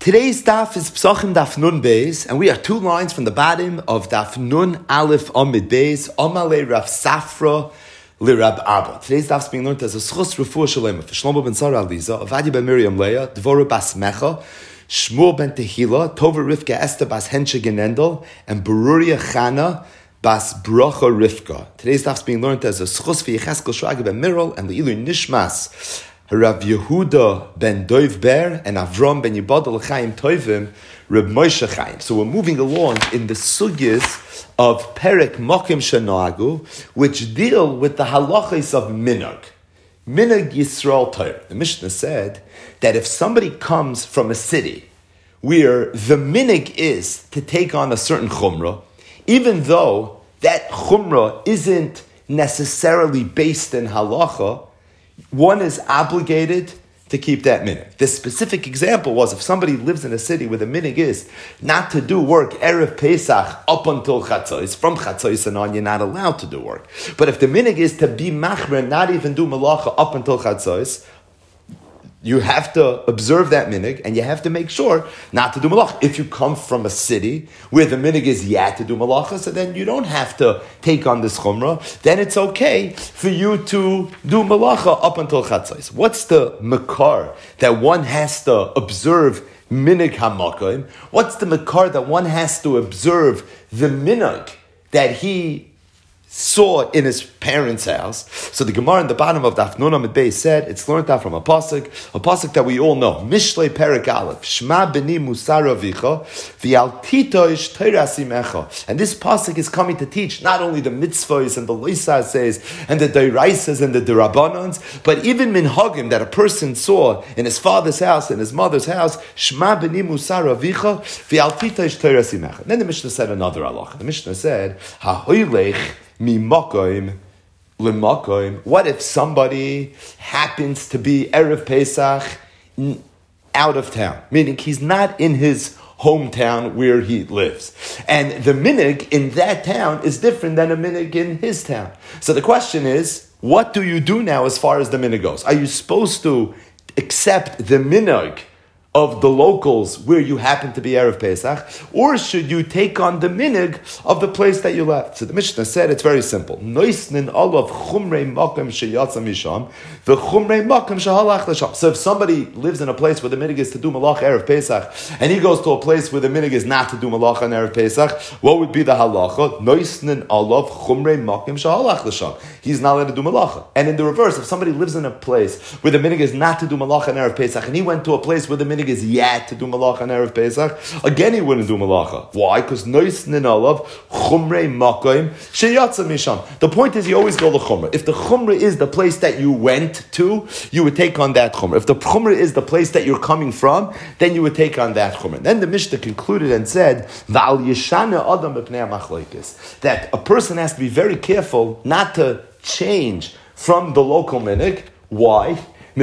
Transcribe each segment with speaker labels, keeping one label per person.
Speaker 1: Today's daf is Psachim Daf Nun Beis, and we are 2 lines from the bottom of Daf Nun Aleph Amid Beis, Amalei Rav Safra Lirab Abba. Today's daf is being learned as a Schus Refuah Shalema for Shlomo ben Sarah Aliza, Avadia ben Miriam Leah, Dvorah bas Mecha, Shmuel ben Tehila, Tova Rivka Esther bas Henshe Genendel, and Beruria Chana bas Bracha Rivka. Today's daf is being learned as a Schus for Yecheskel Shraga ben Mirol, and Leilu Nishmas Rav Yehuda ben Dov Ber and Avram ben Yibadal L'chaim Tovim Reb Moshe Chaim. So we're moving along in the sugyas of Perek Mokim Shanagu, which deal with the halachas of Minhag. Minhag Yisrael Torah. The Mishnah said that if somebody comes from a city where the minhag is to take on a certain chumrah, even though that chumrah isn't necessarily based in halacha, one is obligated to keep that minhag. The specific example was if somebody lives in a city where the minhag is not to do work Erev Pesach up until Chatzos, from Chatzos and on, you're not allowed to do work. But if the minhag is to be machmer, not even do malacha up until Chatzos, you have to observe that minhag, and you have to make sure not to do malacha. If you come from a city where the minhag is to do malacha, so then you don't have to take on this chumrah. Then it's okay for you to do malacha up until chatzos. What's the makar that one has to observe minhag hamakim? What's the makar that one has to observe the minhag that he saw in his parents' house? So the Gemara in the bottom of Daf Nun Amid Beis said it's learned out from a pasuk that we all know. Mishlei Perek Aleph, Shema Beni Musar Avicha, V'al Titoish Teirasi Mecha. And this pasuk is coming to teach not only the mitzvahs and the loisas and the deiraisas and the derabbanans, but even minhagim that a person saw in his father's house and his mother's house. Shema Beni Musar Avicha, V'al Titoish Teirasi Mecha. Then the Mishnah said another halach. The Mishnah said Ha'hoilech mimakoim lemakoim. What if somebody happens to be Erev Pesach out of town, meaning he's not in his hometown where he lives, and the minhag in that town is different than a minhag in his town? So the question is, what do you do now as far as the minhag goes? Are you supposed to accept the minhag of the locals where you happen to be Erev Pesach, or should you take on the minhag of the place that you left? So the Mishnah said it's very simple. Noisnin olav chumrei makom sheyatza misham, v'chumrei makom shehalach l'sham. So if somebody lives in a place where the minhag is to do malach Erev Pesach, and he goes to a place where the minhag is not to do malach on Erev Pesach, what would be the halacha? Noisnin olav chumrei makom shehalach l'sham. He's not allowed to do malacha. And in the reverse, if somebody lives in a place where the minhag is not to do malacha on Erev Pesach, and he went to a place where the minhag is to do malacha on Erev Pesach, again he wouldn't do malacha. Why? Because noisnin olav chumrei makom sheyatza misham. The point is, you always go to chumrah. If the chumrah is the place that you went to, you would take on that chumrah. If the chumrah is the place that you're coming from, then you would take on that chumrah. Then the Mishnah concluded and said, V'al yeshana adam b'pnei machlokes, that a person has to be very careful not to change from the local minhag. Why?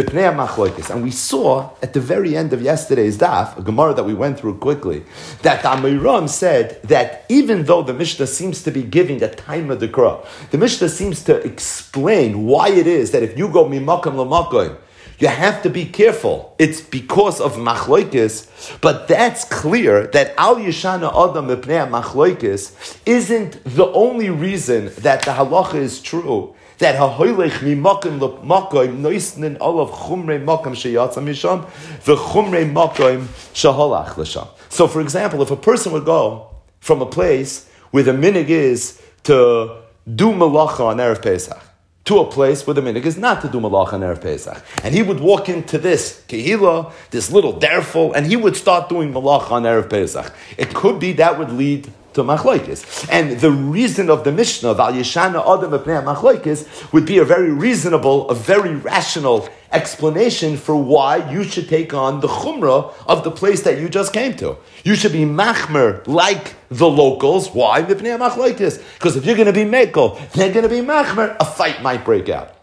Speaker 1: And we saw at the very end of yesterday's daf, a Gemara that we went through quickly, that the Amiram said that even though the Mishnah seems to be giving a time of the Dekra, the Mishnah seems to explain why it is that if you go mimakam lamakom, you have to be careful. It's because of machloikis, but that's clear that al yeshana adam mipnei machloikis isn't the only reason that the halacha is true. That hahoylech mimakim lemakom noisnin olav chumrei makom sheyatza misham v'chumrei makom shehalach l'sham. So, for example, if a person would go from a place where the minhag is to do malacha on Erev Pesach to a place where the minhag is not to do malacha on Erev Pesach, and he would walk into this kehila, this little derful, and he would start doing malacha on Erev Pesach, it could be that would lead to machlokes. And the reason of the Mishnah, Val Yeshana Adam B'pnei Machlokes, would be a very reasonable, a very rational explanation for why you should take on the chumrah of the place that you just came to. You should be machmer like the locals. Why? B'pnei Machlokes. Because if you're going to be mekel, they're going to be machmer, a fight might break out.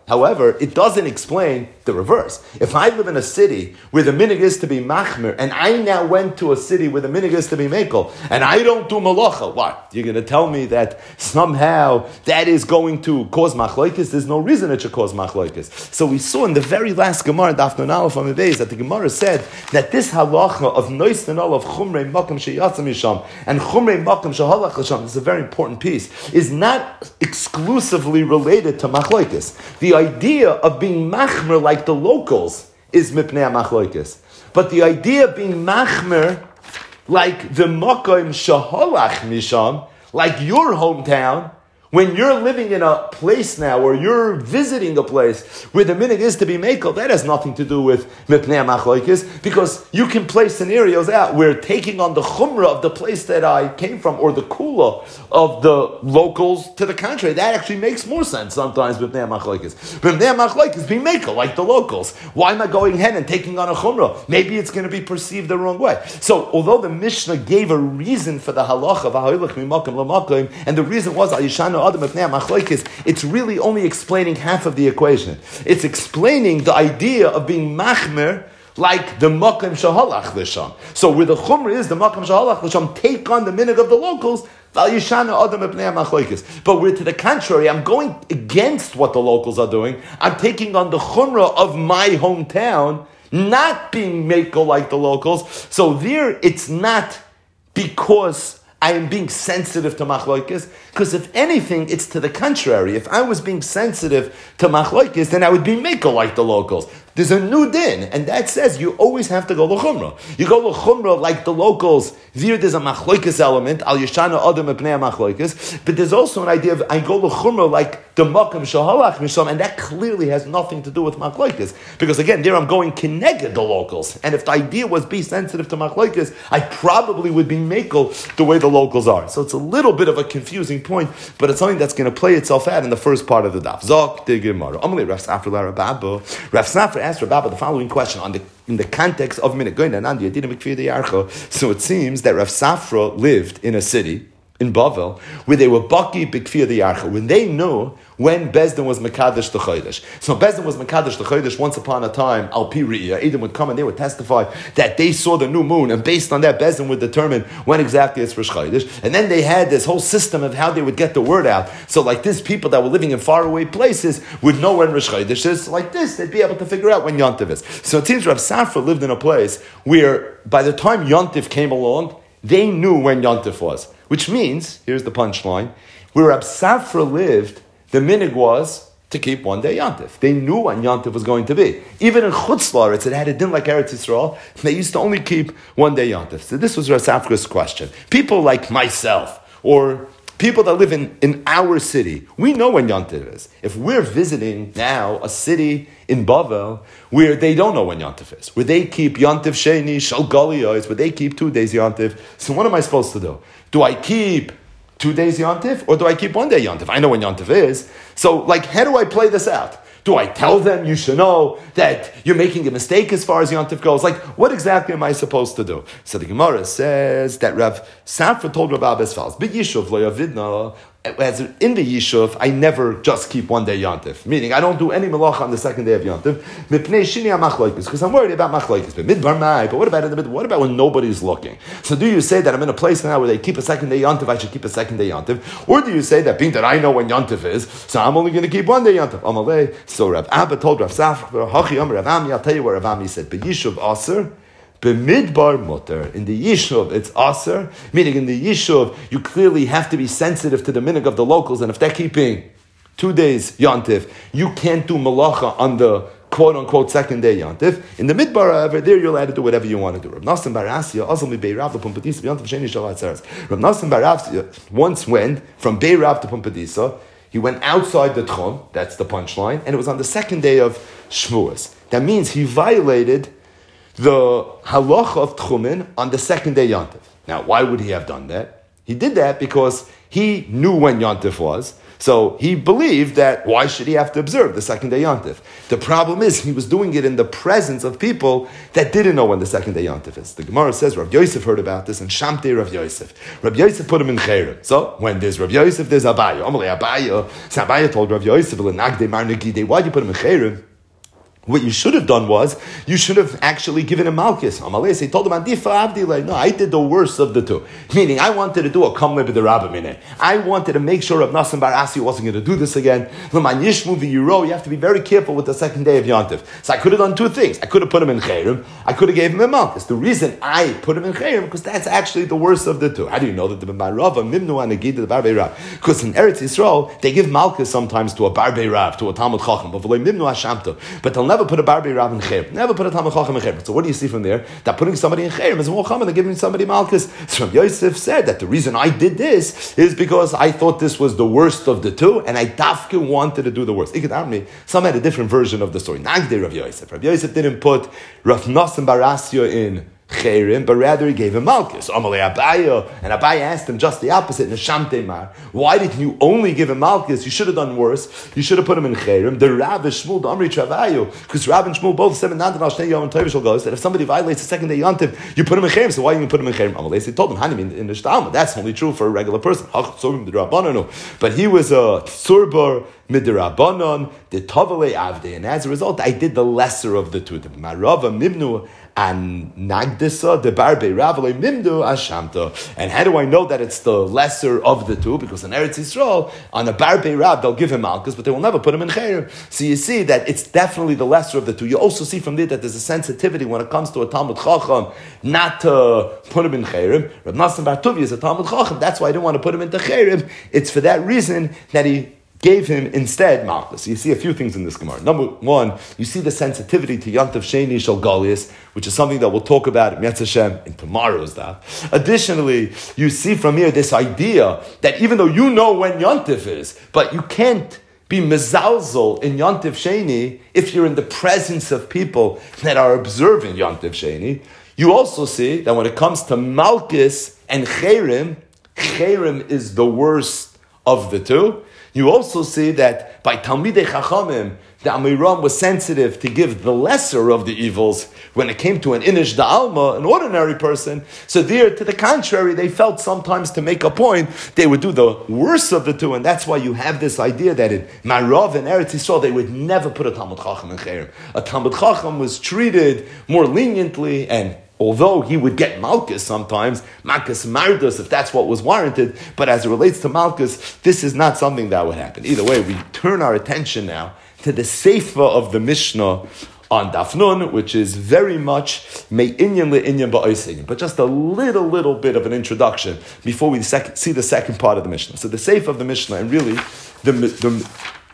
Speaker 1: However, it doesn't explain the reverse. If I live in a city where the minig is to be machmir, and I now went to a city where the minig is to be mekel, and I don't do malacha, what? You're going to tell me that somehow that is going to cause machlokes? There's no reason it should cause machlokes. So we saw in the very last Gemara, Daf Nun Aleph Amud Beis, that the Gemara said that this halacha of nois tenol of chumrei makom sheyatzam misham and chumrei makom shehalach l'sham, this is a very important piece, is not exclusively related to machlokes. The idea of being machmer like the locals is mipnei machloikis. But the idea of being machmer like the makom shaholach misham, like your hometown, when you're living in a place now, or you're visiting a place where the minig is to be mekel, that has nothing to do with mipnei machloikis, because you can play scenarios out where taking on the chumrah of the place that I came from, or the kula of the locals to the contrary, that actually makes more sense sometimes with mipnei machloikis. Mipnei machloikis being mekel like the locals. Why am I going ahead and taking on a chumrah? Maybe it's going to be perceived the wrong way. So, although the Mishnah gave a reason for the halacha of ha'ilach mimakom l'makom, and the reason was al yishanu adam mipnei machloikis, it's really only explaining half of the equation. It's explaining the idea of being machmer like the makom shahalach l'sham. So where the chumrah is, the makom shahalach l'sham, take on the minig of the locals, but where to the contrary, I'm going against what the locals are doing. I'm taking on the chumrah of my hometown, not being mekel like the locals. So there, it's not because I am being sensitive to machlokes, because if anything, it's to the contrary. If I was being sensitive to machlokes, then I would be mekel like the locals. There's a new din, and that says you always have to go l'chumrah. You go l'chumrah like the locals. There's a machlokes element, al yishana adam mipnei machlokes, but there's also an idea of I go l'chumrah like the makom shahalach misham, and that clearly has nothing to do with machlokes, because again, there I'm going kineged the locals, and if the idea was be sensitive to machlokes, I probably would be mekel the way the locals are. So it's a little bit of a confusing point, but it's something that's going to play itself out in the first part of the daf. Zok the Gemara. Amalei Rav Safra Rababo. Rav Safra asked Rababo the following question in the context of Minig Goyna Nandi Yedidim Mikfir Yarcho. So it seems that Rav Safra lived in a city in Bavel, where they were Baki B'Kfir the Yarcha, when they knew when Bezdin was Mekadesh the Chodesh. So Bezdin was Mekadesh the Chodesh once upon a time, Al Pi Re'iyah. Edom would come and they would testify that they saw the new moon, and based on that, Bezdin would determine when exactly it's Rosh Chodesh. And then they had this whole system of how they would get the word out. So like this, people that were living in faraway places would know when Rosh Chodesh is. Like this, they'd be able to figure out when Yontiv is. So it seems Rav Safra lived in a place where by the time Yontiv came along, they knew when Yontif was. Which means, here's the punchline, where Rab Safra lived, the minig was to keep one day Yontif. They knew when Yontif was going to be. Even in Chutz La'aretz, it had a din like Eretz Yisrael, they used to only keep one day Yontif. So this was Rab Safra's question. People like myself, or people that live in our city, we know when Yontif is. If we're visiting now a city in Bavel where they don't know when Yontif is, where they keep Yontif Sheni, Shal Galiyos, where they keep 2 days Yontif, so what am I supposed to do? Do I keep 2 days Yontif, or do I keep 1 day Yontif? I know when Yontif is. So, how do I play this out? Do I tell them you should know that you're making a mistake as far as Yontif goes? What exactly am I supposed to do? So the Gemara says that Rav Safra told Rav Abba as follows: B'yishuv lo yavidna. As in the Yishuv, I never just keep 1 day Yontif. Meaning, I don't do any malacha on the second day of Yontif. Mipnei shini ha-machloikis, because I'm worried about machloikis. But midbar mai, but what about in the middle? What about when nobody's looking? So do you say that I'm in a place now where they keep a second day Yontif, I should keep a second day Yontif? Or do you say that being that I know when Yontif is, so I'm only going to keep 1 day Yontif? Amalei. So Rav Abba told Rav Safra, Hachi Amar Rav Ami, I'll tell you what Rav Ami said. B'yishuv aser, B'midbar mutter. In the Yishuv, it's aser, meaning in the Yishuv, you clearly have to be sensitive to the minig of the locals, and if they're keeping 2 days Yontif, you can't do malacha on the quote-unquote second day Yontif. In the Midbar, however, there you're allowed to do whatever you want to do. Rav Nassim bar Asya, Azal Beirav to Pumbedisa, Yontif Sheni Shabbat Saras. Rav Nassim bar Asya once went from Beirav to Pumbedisa. He went outside the Tchum, that's the punchline, and it was on the second day of Shavuos. That means he violated the halacha of Tchumen on the second day Yontif. Now, why would he have done that? He did that because he knew when Yontif was. So he believed that why should he have to observe the second day Yontif? The problem is he was doing it in the presence of people that didn't know when the second day Yontif is. The Gemara says Rav Yosef heard about this and Shamtei Rav Yosef. Rav Yosef put him in Chayrim. So when there's Rav Yosef, there's Abaya. Amalei Abaya. So Abaya told Rav Yosef, why'd you put him in Chayrim? What you should have done was, you should have actually given him Malchus. He told him, no, I did the worst of the two. Meaning, I wanted to do a kamle b'derabba. I wanted to make sure Rav Nassim bar Asi wasn't going to do this again. You have to be very careful with the second day of Yontif. So I could have done two things. I could have put him in Chayrim. I could have gave him a Malchus. The reason I put him in Chayrim, because that's actually the worst of the two. How do you know that the Rava, Mimnu and Agid, the Barbei Rav? Because in Eretz Yisrael, they give Malchus sometimes to a Barbei Rav, to a Talmud Chacham, but they'll never put a Barbei Rav in Chayrim. Never put a Talmud Chacham in Chayrim. So what do you see from there? That putting somebody in Chayrim is more common than giving somebody Malchus. So Yosef said that the reason I did this is because I thought this was the worst of the two, and I dafke wanted to do the worst. Some had a different version of the story. Nagde Rav Yosef. Rav Yosef didn't put Rav Nassim bar Asya in Chayrim, but rather he gave him Malchus. Amalei Abaya, and Abaya asked him just the opposite. Nesham Teimar, why did you only give him Malchus? You should have done worse. You should have put him in Chayrim. The Rav and Shmuel, the Amri Travayu, because Rav and Shmuel both said that if somebody violates the second day Yontif, you put him in Chayrim. So why didn't you put him in Chayrim? Amalei told him, Hanim in the Shtalma. That's only true for a regular person. But he was a Tsurbar Midrabanon, the Tavalei Avde, and as a result, I did the lesser of the two. The Marava Mibnu and Nagdisa, the Barbei Ravale Mimdu Ashamta. And how do I know that it's the lesser of the two? Because in Eretz Yisrael, on a Barbei Rav, they'll give him Malchus, but they will never put him in Chayrim. So you see that it's definitely the lesser of the two. You also see from there that there's a sensitivity when it comes to a Talmud Chacham not to put him in Chayrim. Rav Nassim bar Tuvi is a Talmud Chacham. That's why I didn't want to put him into Chayrim. It's for that reason that he gave him instead Malchus. You see a few things in this Gemara. Number one, you see the sensitivity to Yontif Sheni Shel Galius, which is something that we'll talk about in Yetz Hashem in tomorrow's daf. Additionally, you see from here this idea that even though you know when Yontif is, but you can't be mezalzel in Yontif Sheni if you're in the presence of people that are observing Yontif Sheni. You also see that when it comes to Malchus and Chayrim, Chayrim is the worst of the two. You also see that by Talmidei Chachamim, the Amiram was sensitive to give the lesser of the evils when it came to an Inish Da'alma, an ordinary person. So there, to the contrary, they felt sometimes to make a point, they would do the worst of the two, and that's why you have this idea that in Marav and Eretz Yisrael, they would never put a Talmud Chacham in Chayrim. A Talmud Chacham was treated more leniently, and although he would get Malchus sometimes, Malchus Mardos, if that's what was warranted, but as it relates to Malchus, this is not something that would happen. Either way, we turn our attention now to the Seifa of the Mishnah on Daf Nun, which is very much Me'inyan le'inyan ba'osinyan, but just a little bit of an introduction before we see the second part of the Mishnah. So the Seifa of the Mishnah, and really the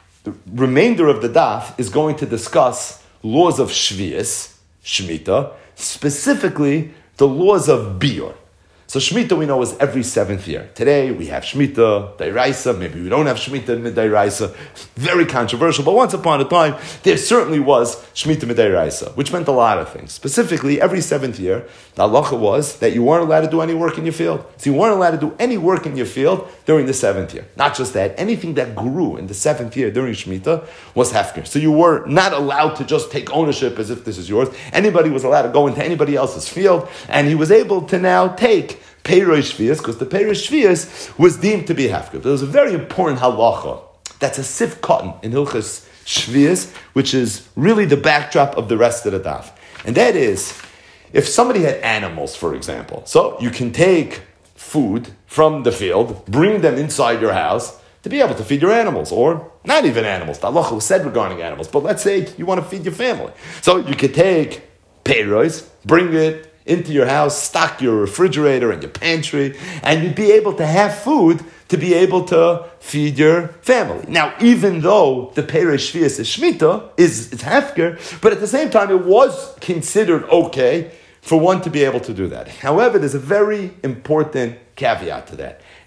Speaker 1: remainder of the Daf is going to discuss laws of Shvius, Shemitah, specifically the laws of Biur. So Shemitah we know is every 7th year. Today we have Shemitah, Dairaisa, maybe we don't have Shemitah in Dairaisa. Very controversial, but once upon a time there certainly was Shemitah Dairaisa, which meant a lot of things. Specifically, every 7th year, the halacha was that you weren't allowed to do any work in your field. So you weren't allowed to do any work in your field during the 7th year. Not just that, anything that grew in the 7th year during Shemitah was hefker. So you were not allowed to just take ownership as if this is yours. Anybody was allowed to go into anybody else's field, and he was able to now take Peirosh Shvius, because the Peirosh Shvius was deemed to be hefker. There was a very important halacha that's a sif cotton in Hilchas Shvius, which is really the backdrop of the rest of the daf. And that is, if somebody had animals, for example, so you can take food from the field, bring them inside your house to be able to feed your animals, or not even animals. The halacha was said regarding animals, but let's say you want to feed your family. So you could take Peiros, bring it into your house, stock your refrigerator and your pantry, and you'd be able to have food to be able to feed your family. Now, even though the Peirosh Shvius is Shemitah, it's hefker, but at the same time, it was considered okay for one to be able to do that. However, there's a very important caveat to that.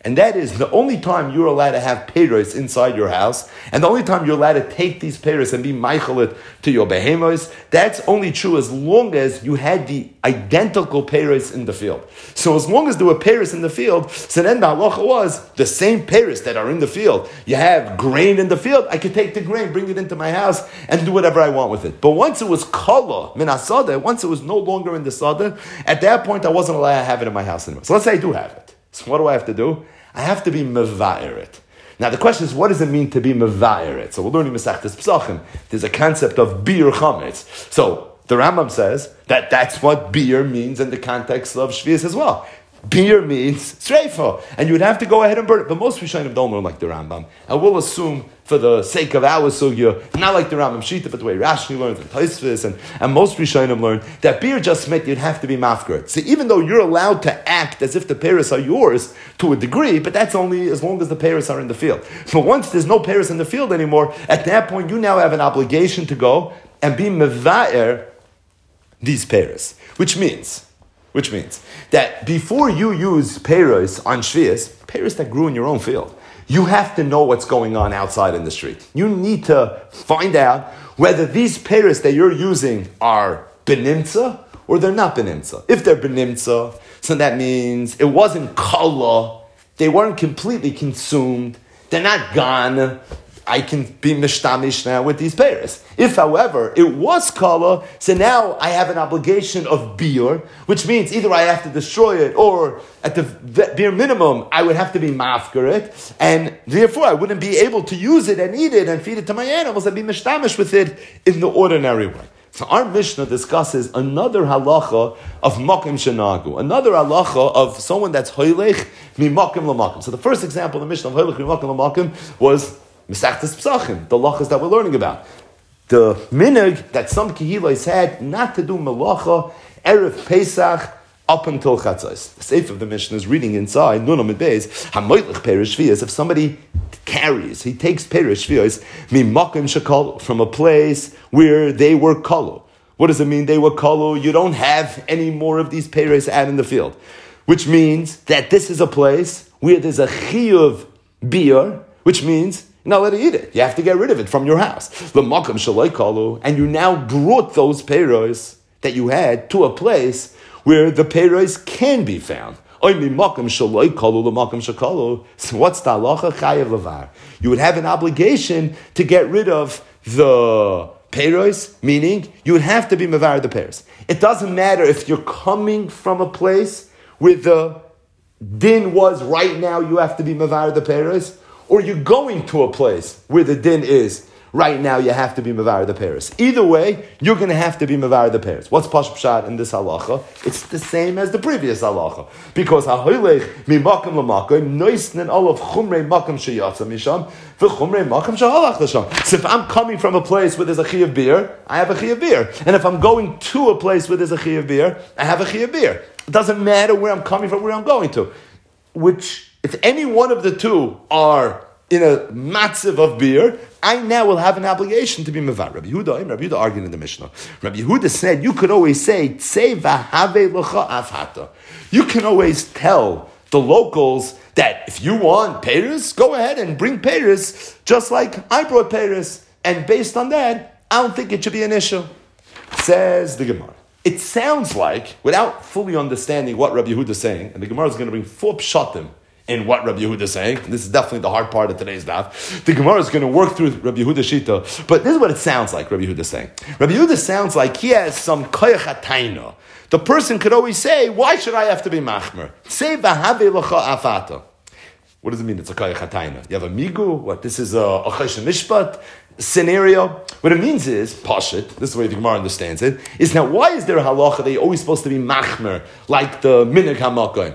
Speaker 1: And that is the only time you're allowed to have peiros inside your house, and the only time you're allowed to take these peiros and be meichelet to your behemos. That's only true as long as you had the identical peiros in the field. So as long as there were peiros in the field, so then the halacha was the same peiros that are in the field. You have grain in the field, I could take the grain, bring it into my house, and do whatever I want with it. But once it was kala min asada, once it was no longer in the sada, at that point I wasn't allowed to have it in my house anymore. So let's say I do have it. So what do I have to do? I have to be meva'er it. Now the question is, what does it mean to be meva'er it? So we're learning Masechtas Pesachim. There's a concept of bir chametz. So the Rambam says that that's what bir means in the context of Shvius as well. Bir means sreifa, and you would have to go ahead and burn it. But most Rishonim don't learn like the Rambam. I will assume, for the sake of our sugya, not like the Rambam Shita, but the way Rashi learns and Tosfos, and most Rishonim learn that beer just meant you'd have to be mafker. So even though you're allowed to act as if the peiros are yours to a degree, but that's only as long as the peiros are in the field. But once there's no peiros in the field anymore, at that point you now have an obligation to go and be meva'er these peiros, which means that before you use peiros on shvius, peiros that grew in your own field, you have to know what's going on outside in the street. You need to find out whether these peiros that you're using are benimtza or they're not benimtza. If they're benimtza, so that means it wasn't kala, they weren't completely consumed, they're not gone, I can be mishtamish now with these peiros. If, however, it was kala, so now I have an obligation of biur, which means either I have to destroy it, or at the bare minimum, I would have to be mafker it, and therefore I wouldn't be able to use it and eat it and feed it to my animals and be mishtamish with it in the ordinary way. So our Mishnah discusses another halacha of makim shenagu, another halacha of someone that's hoylech mimakim lamakim. So the first example of the Mishnah of hoylech mimakim lamakim was Masechtas Pesachim, the halachas that we're learning about. The minhag that some kehilos had not to do melacha erev Pesach up until Chatzos. The Sefer of the Mishnah is reading inside Nun Amid Beis hamoylech perish shvius. If somebody carries, he takes perish shvius mimakim shekal, from a place where they were kalo. What does it mean they were kalo? You don't have any more of these perish out in the field, which means that this is a place where there's a chiyuv biur, which means you're not allowed to eat it. You have to get rid of it from your house. And you now brought those peiros that you had to a place where the peiros can be found. So what's the halacha? Chayav levar. You would have an obligation to get rid of the peiros, meaning you would have to be mevar the peiros. It doesn't matter if you're coming from a place where the din was right now, you have to be mevar the peiros, or you're going to a place where the din is right now, you have to be mevar the peiros. Either way, you're going to have to be mevar the peiros. What's pashut pshat in this halacha? It's the same as the previous halacha, because hahoylech mimakim lamakim noisnen olav chumrei makim sheyatza misham v'chumrei makim shehalach l'sham. So if I'm coming from a place where there's a chiyuv beer, I have a chiyuv beer, and if I'm going to a place where there's a chiyuv beer, I have a chiyuv beer. It doesn't matter where I'm coming from, where I'm going to. Which, if any one of the two are in a matziv of beer, I now will have an obligation to be mevar. Rabbi Yehuda argued in the Mishnah. Rabbi Yehuda said you could always say tzei v'havei l'cha afhata. You can always tell the locals that if you want peiros, go ahead and bring peiros, just like I brought peiros. And based on that, I don't think it should be an issue. Says the Gemara. It sounds like, without fully understanding what Rabbi Yehuda is saying, and the Gemara is going to bring 4 pshatim in what Rabbi Yehuda is saying, and this is definitely the hard part of today's daf. The Gemara is going to work through Rabbi Yehuda's shita, but this is what it sounds like Rabbi Yehuda is saying. Rabbi Yehuda sounds like he has some koyach hatayna. The person could always say, why should I have to be machmer? Say v'havei l'cha afata. What does it mean it's a koyach hatayna? You have a migu? What, this is a choshen mishpat scenario? What it means is, pashit, this is the way the Gemara understands it, is now why is there a halacha that you're always supposed to be machmer, like the minhag hamakoim?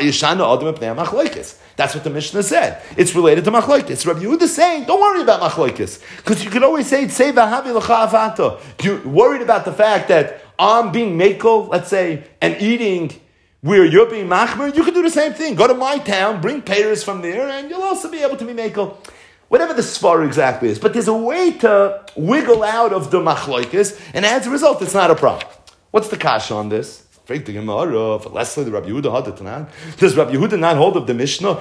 Speaker 1: That's what the Mishnah said. It's related to machlokes. Rabbi Yehuda is saying, don't worry about machlokes, because you could always say, you're worried about the fact that I'm being makel, let's say, and eating where you're being machmer. You can do the same thing. Go to my town, bring peiros from there, and you'll also be able to be makel. Whatever the svar exactly is. But there's a way to wiggle out of the machlokes, and as a result, it's not a problem. What's the kasha on this? Fragt the Gemara, for Leslie, the Rabbi Yehuda had it tonight. Does Rabbi Yehuda not hold of the Mishnah?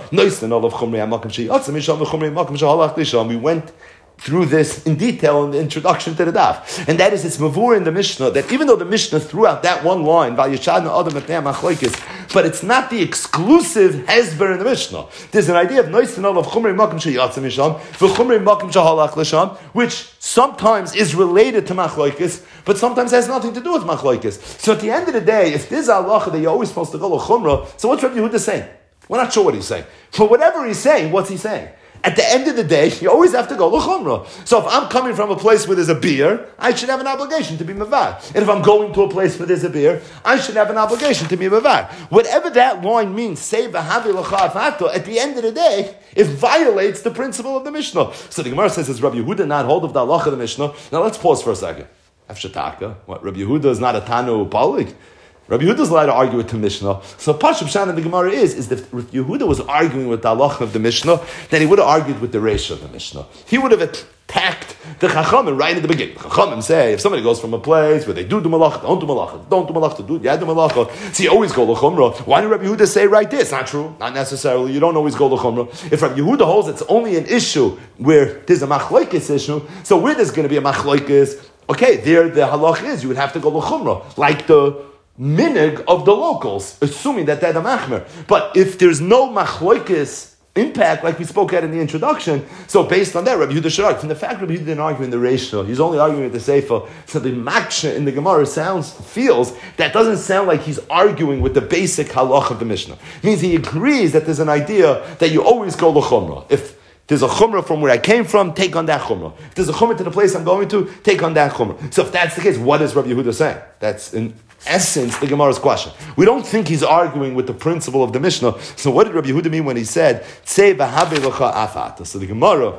Speaker 1: We went through this in detail in the introduction to the daf. And that is, it's mavur in the Mishnah, that even though the Mishnah threw out that one line, but it's not the exclusive hezber in the Mishnah. There's an idea of noistanol of chumrei makom sheyatsa misham, v'chumrei makom shehalach l'sham, which sometimes is related to machlokes, but sometimes has nothing to do with machlokes. So at the end of the day, if there's a halacha that you're always supposed to go l'chumrah, so what's Rabbi Yehuda saying? We're not sure what he's saying. But whatever he's saying, what's he saying? At the end of the day, you always have to go l'chumrah. So if I'm coming from a place where there's a beer, I should have an obligation to be mavad. And if I'm going to a place where there's a beer, I should have an obligation to be mavad. Whatever that line means, say v'havi l'cha afato, at the end of the day, it violates the principle of the Mishnah. So the Gemara says, is Rabbi Yehuda not hold of the halacha of the Mishnah? Now let's pause for a second. Afshataka. What, Rabbi Yehuda is not a Tanu Palik? Rabbi Yehuda is allowed to argue with the Mishnah. So Pashup Shan in the Gemara is that if Yehuda was arguing with the halacha of the Mishnah, then he would have argued with the Reisha of the Mishnah. He would have attacked the Chachamim right at the beginning. The Chachamim say, if somebody goes from a place where they do malacha, don't do malacha, don't do malacha, do malacha, so you always go l'chumrah. Why did Rabbi Yehuda say right this? Not true. Not necessarily. You don't always go l'chumrah. If Rabbi Yehuda holds it's only an issue where there's a machlokes issue, so where there's going to be a machlokes, okay, there the halach is, you would have to go l'chumrah. Like the minig of the locals, assuming that they're the machmer. But if there's no machloikis impact, like we spoke at in the introduction, so based on that, Rabbi Yehuda should argue. From the fact Rabbi Yehuda didn't argue in the Reisha, he's only arguing with the Seifa, so the maksha in the Gemara feels that doesn't sound like he's arguing with the basic halach of the Mishnah. It means he agrees that there's an idea that you always go l'chumrah. If there's a chumrah from where I came from, take on that chumrah. If there's a chumrah to the place I'm going to, take on that chumrah. So if that's the case, what is Rabbi Yehuda saying? That's in essence the Gemara's question. We don't think he's arguing with the principle of the Mishnah. So what did Rabbi Yehuda mean when he said, Tzei v'habe l'cha afata? So the Gemara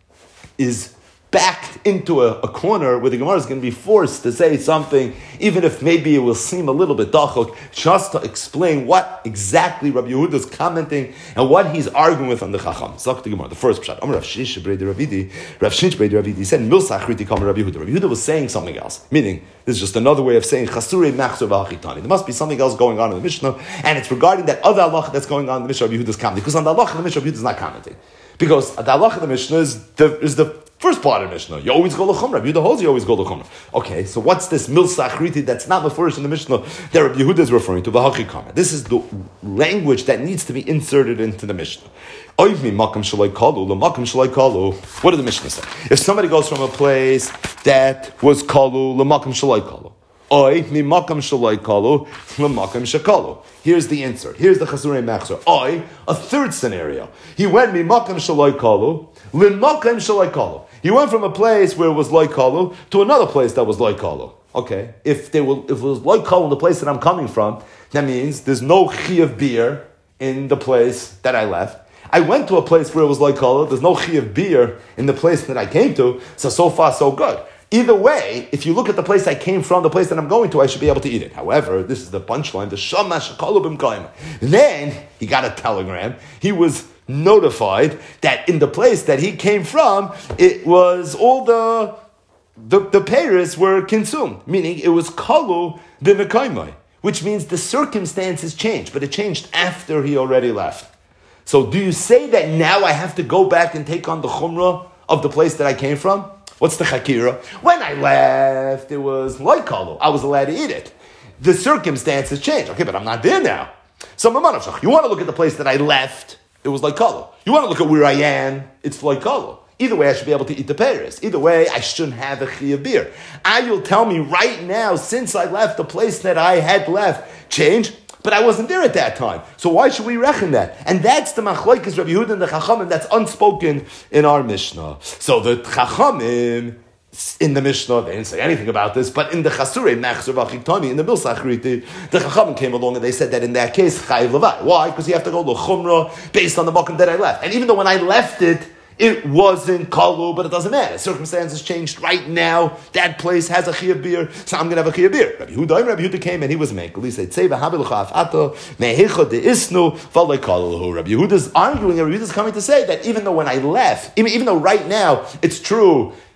Speaker 1: is backed into a corner where the Gemara is going to be forced to say something, even if maybe it will seem a little bit dachok, just to explain what exactly Rabbi Yehuda is commenting and what he's arguing with on the Chacham. Zok the Gemara, the first pshat. Rav Shinsh Brei Ravidi said, Milsach Riti Kam Rabbi Yehuda. Rabbi Yehuda was saying something else, meaning this is just another way of saying Chasurei Machzor V'Achitani. There must be something else going on in the Mishnah, and it's regarding that other halacha that's going on in the Mishnah. Rabbi Yehuda is commenting, because on the halacha in the Mishnah, Rabbi Yehuda is not commenting, because the halacha in the Mishnah is the first part of Mishnah. You always go l'chumrah. Rabbi Yehuda holds you always go l'chumrah. Okay, so what's this milsach riti that's not mefurish in the Mishnah that Rabbi Yehuda is referring to? V'hachikama. This is the language that needs to be inserted into the Mishnah. What did the Mishnah say? If somebody goes from a place that was kalu l'makam shalai kalu, here's the insert. Here's the chasurei machzor. A third scenario. He went mimakam shalai kalu l'makam shalai kalu. He went from a place where it was loy kalu to another place that was loy kalu. Okay, if it was loy kalu in the place that I'm coming from, that means there's no chi of beer in the place that I left. I went to a place where it was loy kalu. There's no chi of beer in the place that I came to. So far, so good. Either way, if you look at the place I came from, the place that I'm going to, I should be able to eat it. However, this is the punchline, the shamash kalu b'mkayim. Then he got a telegram. He was notified that in the place that he came from, it was all the peiros were consumed, meaning it was kalu b'mkayim, which means the circumstances changed, but it changed after he already left. So do you say that now I have to go back and take on the chumrah of the place that I came from? What's the chakira? When I left, it was like kalu. I was allowed to eat it. The circumstances changed. Okay, but I'm not there now. So you want to look at the place that I left, it was like kalu. You want to look at where I am, it's like kalu. Either way, I should be able to eat the peiros. Either way, I shouldn't have a chi of beer. You'll tell me right now, since I left the place that I had left, changed, but I wasn't there at that time. So why should we reckon that? And that's the machlokes Rabbi Yehuda and the Chachamim that's unspoken in our Mishnah. So the Chachamim in the Mishnah, they didn't say anything about this, but in the Chasurei Machzor V'Achitani, in the Milsach Riti, the Chachamim came along and they said that in that case, Chayiv Levai. Why? Because you have to go l'chumrah based on the makom that I left. And even though when I left it, it wasn't kalu, but it doesn't matter. Circumstances changed right now. That place has a chi of beer, so I'm going to have a chi of beer. Rabbi Yehuda came and he was mekel. He said, "Tzei v'habe l'cha afato mehecha deisnu v'alei kalu." Rabbi Yehuda's arguing, and Rabbi Yehuda's coming to say that even though when I left, even though right now it's true,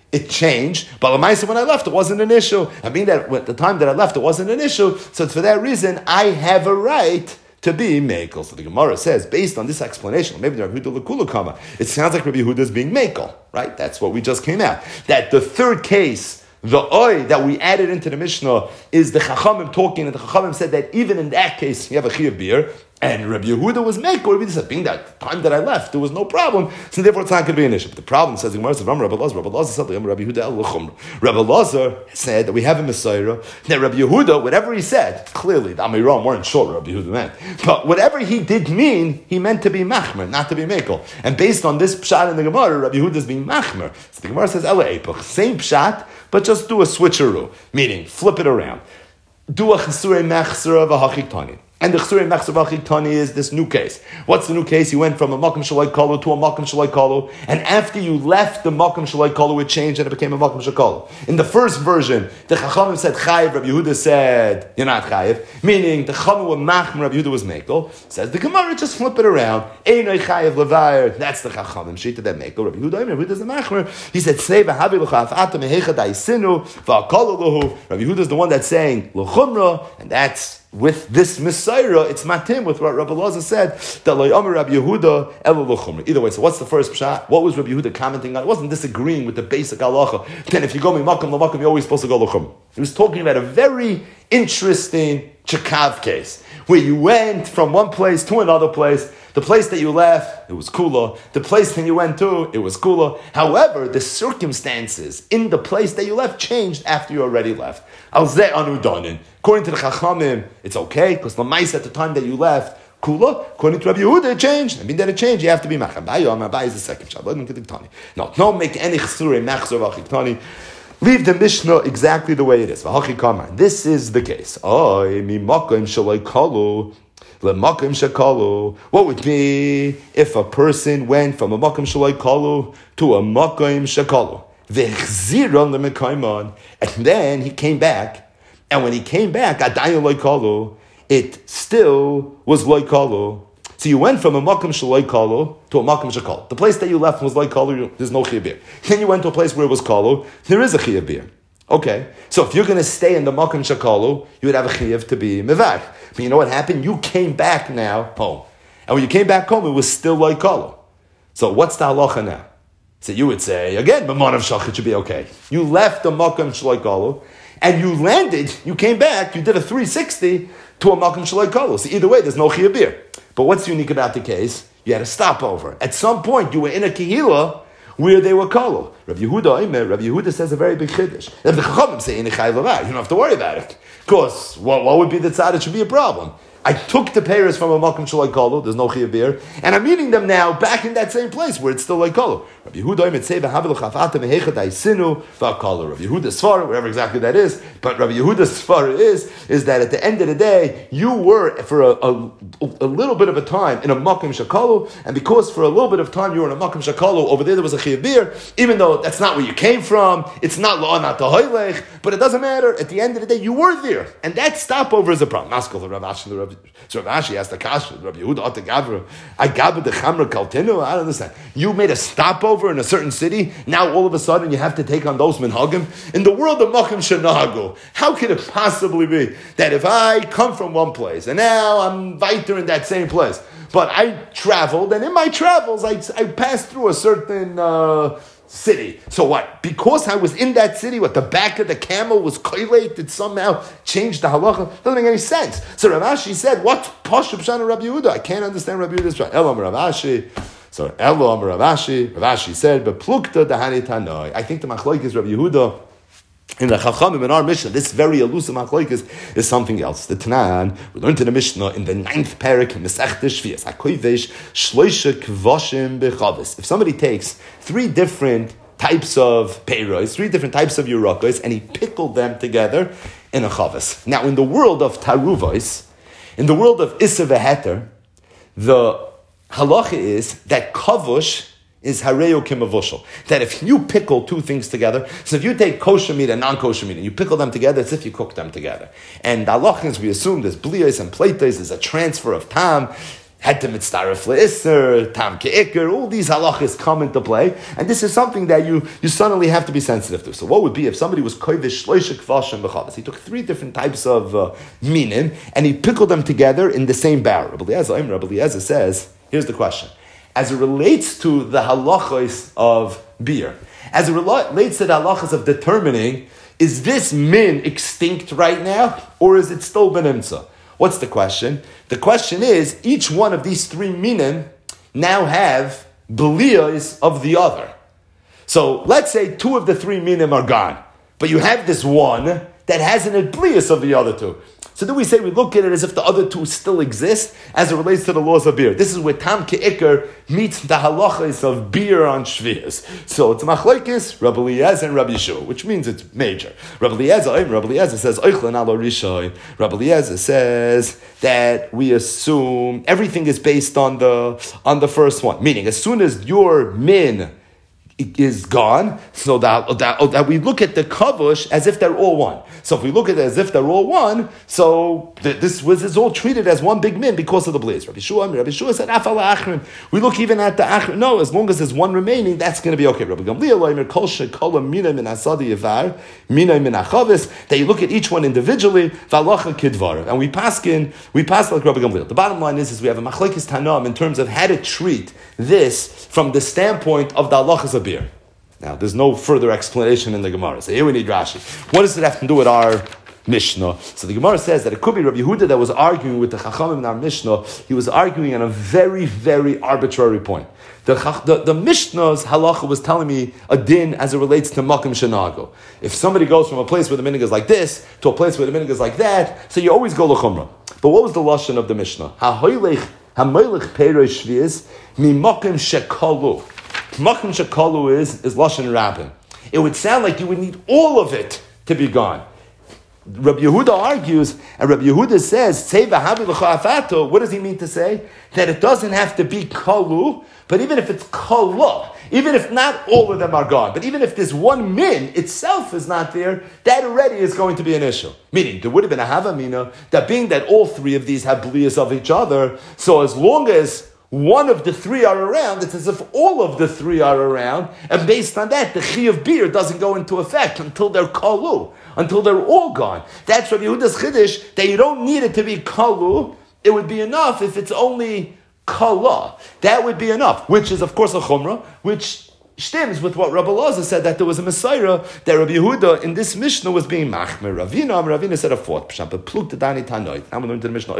Speaker 1: it changed, but Lamaisa, when I left, it wasn't an issue. I mean that at the time that I left, it wasn't an issue. So for that reason, I have a right to be Mekel. So the Gemara says, based on this explanation, maybe the Rabbi Yehuda L'Kula Kama, it sounds like Rabbi Yehuda is being Mekel, right? That's what we just came out. That the third case, the Oy that we added into the Mishnah, is the Chachamim talking, and the Chachamim said that even in that case, you have a Chiyav Beer, and Rabbi Yehuda was Mekel. Rabbi Yehuda said, being that time that I left, there was no problem, so therefore it's not going to be an issue. But the problem, says the Gemara, says, Rabbi Lazar said, Rabbi Yehuda el L'chumra. Rabbi Lazar said that we have a Messiah, that Rabbi Yehuda, whatever he said, clearly, the Amiram weren't sure what Rabbi Yehuda meant, but whatever he did mean, he meant to be Machmer, not to be Mekel. And based on this pshat in the Gemara, Rabbi Yehuda is being Machmer. So the Gemara says, Ela Epoch, same pshat, but just do a switcheroo, meaning flip it around. Do a Chesurei Mechsera v'Hachik Tani. And the Chesurei Mechsera v'Hachik Tani is this new case. What's the new case? You went from a Makom Shalai Kalu to a Makom Shalai Kalu, and after you left the Makom Shalai Kalu, it changed and it became a Makom Shalai Kalu. In the first version, the Chachamim said Chayiv, Rabbi Yehuda said, you're not Chayiv, meaning the Chachamim were Machmer, Rabbi Yehuda was Mekel. Says the Gemara, just flip it around. Einoi Chayiv Levayer, that's the Chachamim, Shita that Mekel, Rabbi Yehuda is the Machmer. He said, Sei v'havi l'cha af'ata mehecha da'isinu v'akalu lahu. Rabbi Yehuda is the one that's saying L'chumra, and that's with this Messiah, it's matim with what Rabbi Lazar said, that lo yomer Rabbi Yehuda elo l'chumra. Either way, so what's the first pshat? What was Rabbi Yehuda commenting on? It wasn't disagreeing with the basic halacha. Then if you go mimakom l'makom, you're always supposed to go l'chumra. He was talking about a very interesting chakav case, where you went from one place to another place. The place that you left, it was kula. The place that you went to, it was kula. However, the circumstances in the place that you left changed after you already left. Al-zeh anudanin. According to the Chachamim, it's okay, because Lamais at the time that you left, kula. According to Rabbi Yehuda, it changed. I mean that it changed, you have to be macham. Abai is the second shot. No, don't make any chsurei machzor v'achiktani. Leave the Mishnah exactly the way it is. This is the case. What would be if a person went from a makom shalai kalu to a makom shakalu, and then he came back, and when he came back, it still was loy kalu. So you went from a makom shalai kalu to a makom shakalu. The place that you left was loy kalu. There's no chiyuv beer. Then you went to a place where it was kalu. There is a chiyuv beer. Okay, so if you're going to stay in the makom shakalu, you would have a chiyuv to be mevar. But you know what happened? You came back now home, and when you came back home, it was still like kalu. So what's the halacha now? So you would say again, b'manav shachit should be okay. You left the makom shalai kalu, and you landed. You came back. You did a 360 to a makom shalai kalu. So either way, there's no chiyuv beer. But what's unique about the case? You had a stopover. At some point, you were in a kehila where they were kalu. Rabbi Yehuda says a very big chiddush. If the Chachamim say in a chayv levar, you don't have to worry about it. Of course, what would be the tzad? It should be a problem. I took the payers from a makom shalai kalu. There's no chiyuv beer, and I'm meeting them now back in that same place where it's still like kalu. Rabbi Yehuda say v'havel chafata mehecha daisinu v'akalu. Rabbi Yehuda's svara, wherever exactly that is, but Rabbi Yehuda's svara is that at the end of the day you were for a little bit of a time in a makom shakalu, and because for a little bit of time you were in a makom shakalu, over there was a chiyuv beer, even though that's not where you came from. It's not la'anat ha'ileich, but it doesn't matter. At the end of the day, you were there, and that stopover is a problem. Maskal Rav Ashi. So Rav Ashi asked the kasha, Rabbi Yehuda ate gavra, I gabed the chamra kaltinu. I don't understand. You made a stopover in a certain city. Now all of a sudden you have to take on those minhagim in the world of makom shenahagu. How could it possibly be that if I come from one place and now I'm weiter in that same place, but I traveled, and in my travels I passed through a certain city. So what? Because I was in that city, what the back of the camel was collated, somehow changed the halacha? Doesn't make any sense. So Rav Ashi said, what's Pashup Shana Rabbi Yehuda? I can't understand Rabbi Yehuda's right. Elam Rav Ashi. So Elam Rav Ashi. Rav Ashi said, but plukta dahani tanoi. I think the machlok is Rabbi Yehuda. In the Chachamim, in our Mishnah, this very elusive machlokes is something else. The Tanan, we learned in the Mishnah in the 9th parak, Masechta Shvias, HaKoivesh, Shloisha Kvoshim Bechavis. If somebody takes 3 different types of peiros, 3 different types of yerukos, and he pickled them together in a chavis. Now, in the world of taruvos, in the world of Issa V'Heter, the halacha is that kavush is hareo kimavoshel. That if you pickle 2 things together, so if you take kosher meat and non-kosher meat and you pickle them together, it's if you cook them together. And the halachas, we assume there's bliyos and pleitos, there's a transfer of tam. Het mitzaref le'isser, tam ke'ikr, all these halachas come into play, and this is something that you suddenly have to be sensitive to. So what would be if somebody was kovish shloisha kvashim b'chavas? He took 3 different types of minim, and he pickled them together in the same barrel. Rabbi Eliezer says, here's the question. As it relates to the halachas of beer, as it relates to the halachas of determining, is this min extinct right now, or is it still benimtza? What's the question? The question is, each one of these 3 minim now have beliyas of the other. So let's say 2 of the 3 minim are gone, but you have this one that has an beliyas of the other 2. So then we say we look at it as if the other 2 still exist as it relates to the laws of beer. This is where Tam Ke'ikr meets the halachas of beer on Shvias. So it's Machlokes, Rabbi Eliezer and Rabbi Yeshua, which means it's major. Rabbi Eliezer says, Oichlan alo Rishoy. Rabbi Eliezer says that we assume everything is based on the first one. Meaning, as soon as your min is gone, so that we look at the kavush as if they're all one. So if we look at it as if they're all one, so this is all treated as one big min because of the blaze. Rabbi Shua said, Afal achrim. We look even at the achrim. No, as long as there's one remaining, that's going to be okay. Rabbi Gamliel, kol shekola mina min asadi yavar, mina min achavis. That you look at each one individually, valacha kidvar. And we pass like Rabbi Gamliel. The bottom line is we have a machlekes tanam in terms of how to treat this from the standpoint of the halachas of beer. Now, there's no further explanation in the Gemara. So here we need Rashi. What does it have to do with our Mishnah? So the Gemara says that it could be Rabbi Yehuda that was arguing with the Chachamim in our Mishnah. He was arguing on a very, very arbitrary point. The Mishnah's halacha was telling me a din as it relates to Makom Shenago. If somebody goes from a place where the minhag is like this to a place where the minhag is like that, so you always go l'chumrah. But what was the lashon of the Mishnah? Ha-hoylech peroi shviz mi Makom shekalu. Makom shekalu is lashon rabbin. It would sound like you would need all of it to be gone. Rabbi Yehuda argues, and Rabbi Yehuda says, what does he mean to say? That it doesn't have to be kalu, but even if it's kala, even if not all of them are gone, but even if this one min itself is not there, that already is going to be an issue. Meaning, there would have been a havamina, that being that all 3 of these have blias of each other, so as long as one of the 3 are around, it's as if all of the 3 are around, and based on that, the chi of beer doesn't go into effect until they're kalu, until they're all gone. That's Rabbi Yehuda's chiddush, that you don't need it to be kalu. It would be enough if it's only kala. That would be enough, which is of course a chumrah, which stems with what Rabbi Elazar said, that there was a Messiah, that Rabbi Yehuda in this Mishnah was being machmer. Ravina said a fourth. Now we learn to the Mishnah,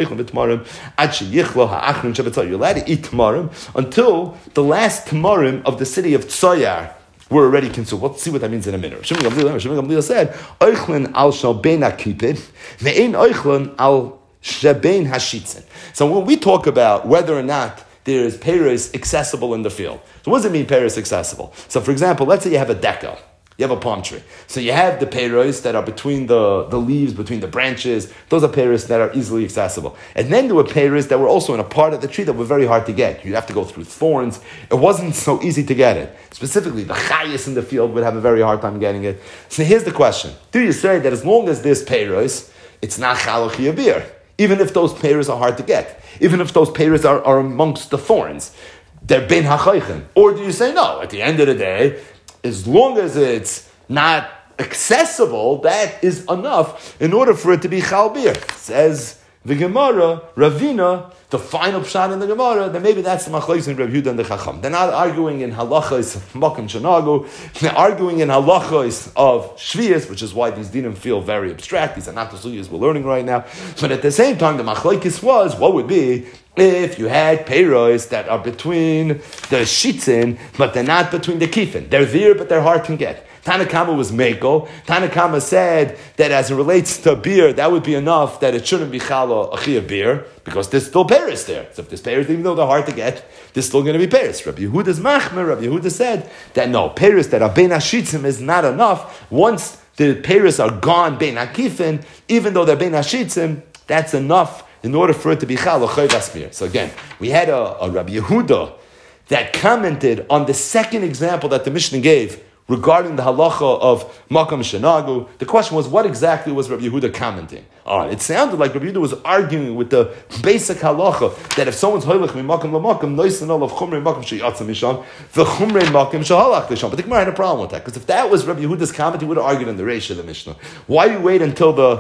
Speaker 1: you're allowed to eat tamarim until the last tamarim of the city of Tzoyar were already consumed. Let's see what that means in a minute. Shimon Gamliel said, Oichlin al shalbein akipid, ve'ein oichlin al shabein hashitzin. So when we talk about whether or not there is peiros accessible in the field. So what does it mean peiros accessible? So for example, let's say you have a decal. You have a palm tree. So you have the peiros that are between the leaves, between the branches. Those are peiros that are easily accessible. And then there were peiros that were also in a part of the tree that were very hard to get. You'd have to go through thorns. It wasn't so easy to get it. Specifically, the chayas in the field would have a very hard time getting it. So here's the question. Do you say that as long as there's peiros, it's not chalachi beer? Even if those peiros are hard to get. Even if those peiros are amongst the thorns. They're ben hachaychen. Or do you say no? At the end of the day, as long as it's not accessible, that is enough in order for it to be chal beer. Says the Gemara, Ravina, the final pshat in the Gemara, then maybe that's the machlokes in Rabbi Yehuda and the Chacham. They're not arguing in halachos of makom shenagu. They're arguing in halachos of shvius, which is why these dinim feel very abstract. These are not the sugiyas we're learning right now. But at the same time, the machlokes was what would be if you had peiros that are between the shitzin, but they're not between the kifin. They're there, but they're hard to get. Tanakama was Meiko. Tanakama said that as it relates to beer, that would be enough that it shouldn't be chala achi of beer, because there's still peiros there. So if there's peiros, even though they're hard to get, there's still going to be peiros. Rabbi Yehuda's machmer, Rabbi Yehuda said that no, peiros that are bein hashitzim is not enough. Once the peiros are gone bein hakifin, even though they're bein hashitzim, that's enough in order for it to be chala chayvas beer. So again, we had a Rabbi Yehuda that commented on the second example that the Mishnah gave regarding the halacha of makam shenagu. The question was, what exactly was Rabbi Yehuda commenting? It sounded like Rabbi Yehuda was arguing with the basic halacha that if someone's hoylech mimakim lamakim, noisin of chumrei makim sheyatzam misham, the chumrei makim shehalach lisham. But the Gemara had a problem with that, because if that was Rabbi Yehuda's comment, he would have argued in the Reish of the Mishnah. Why do you wait until the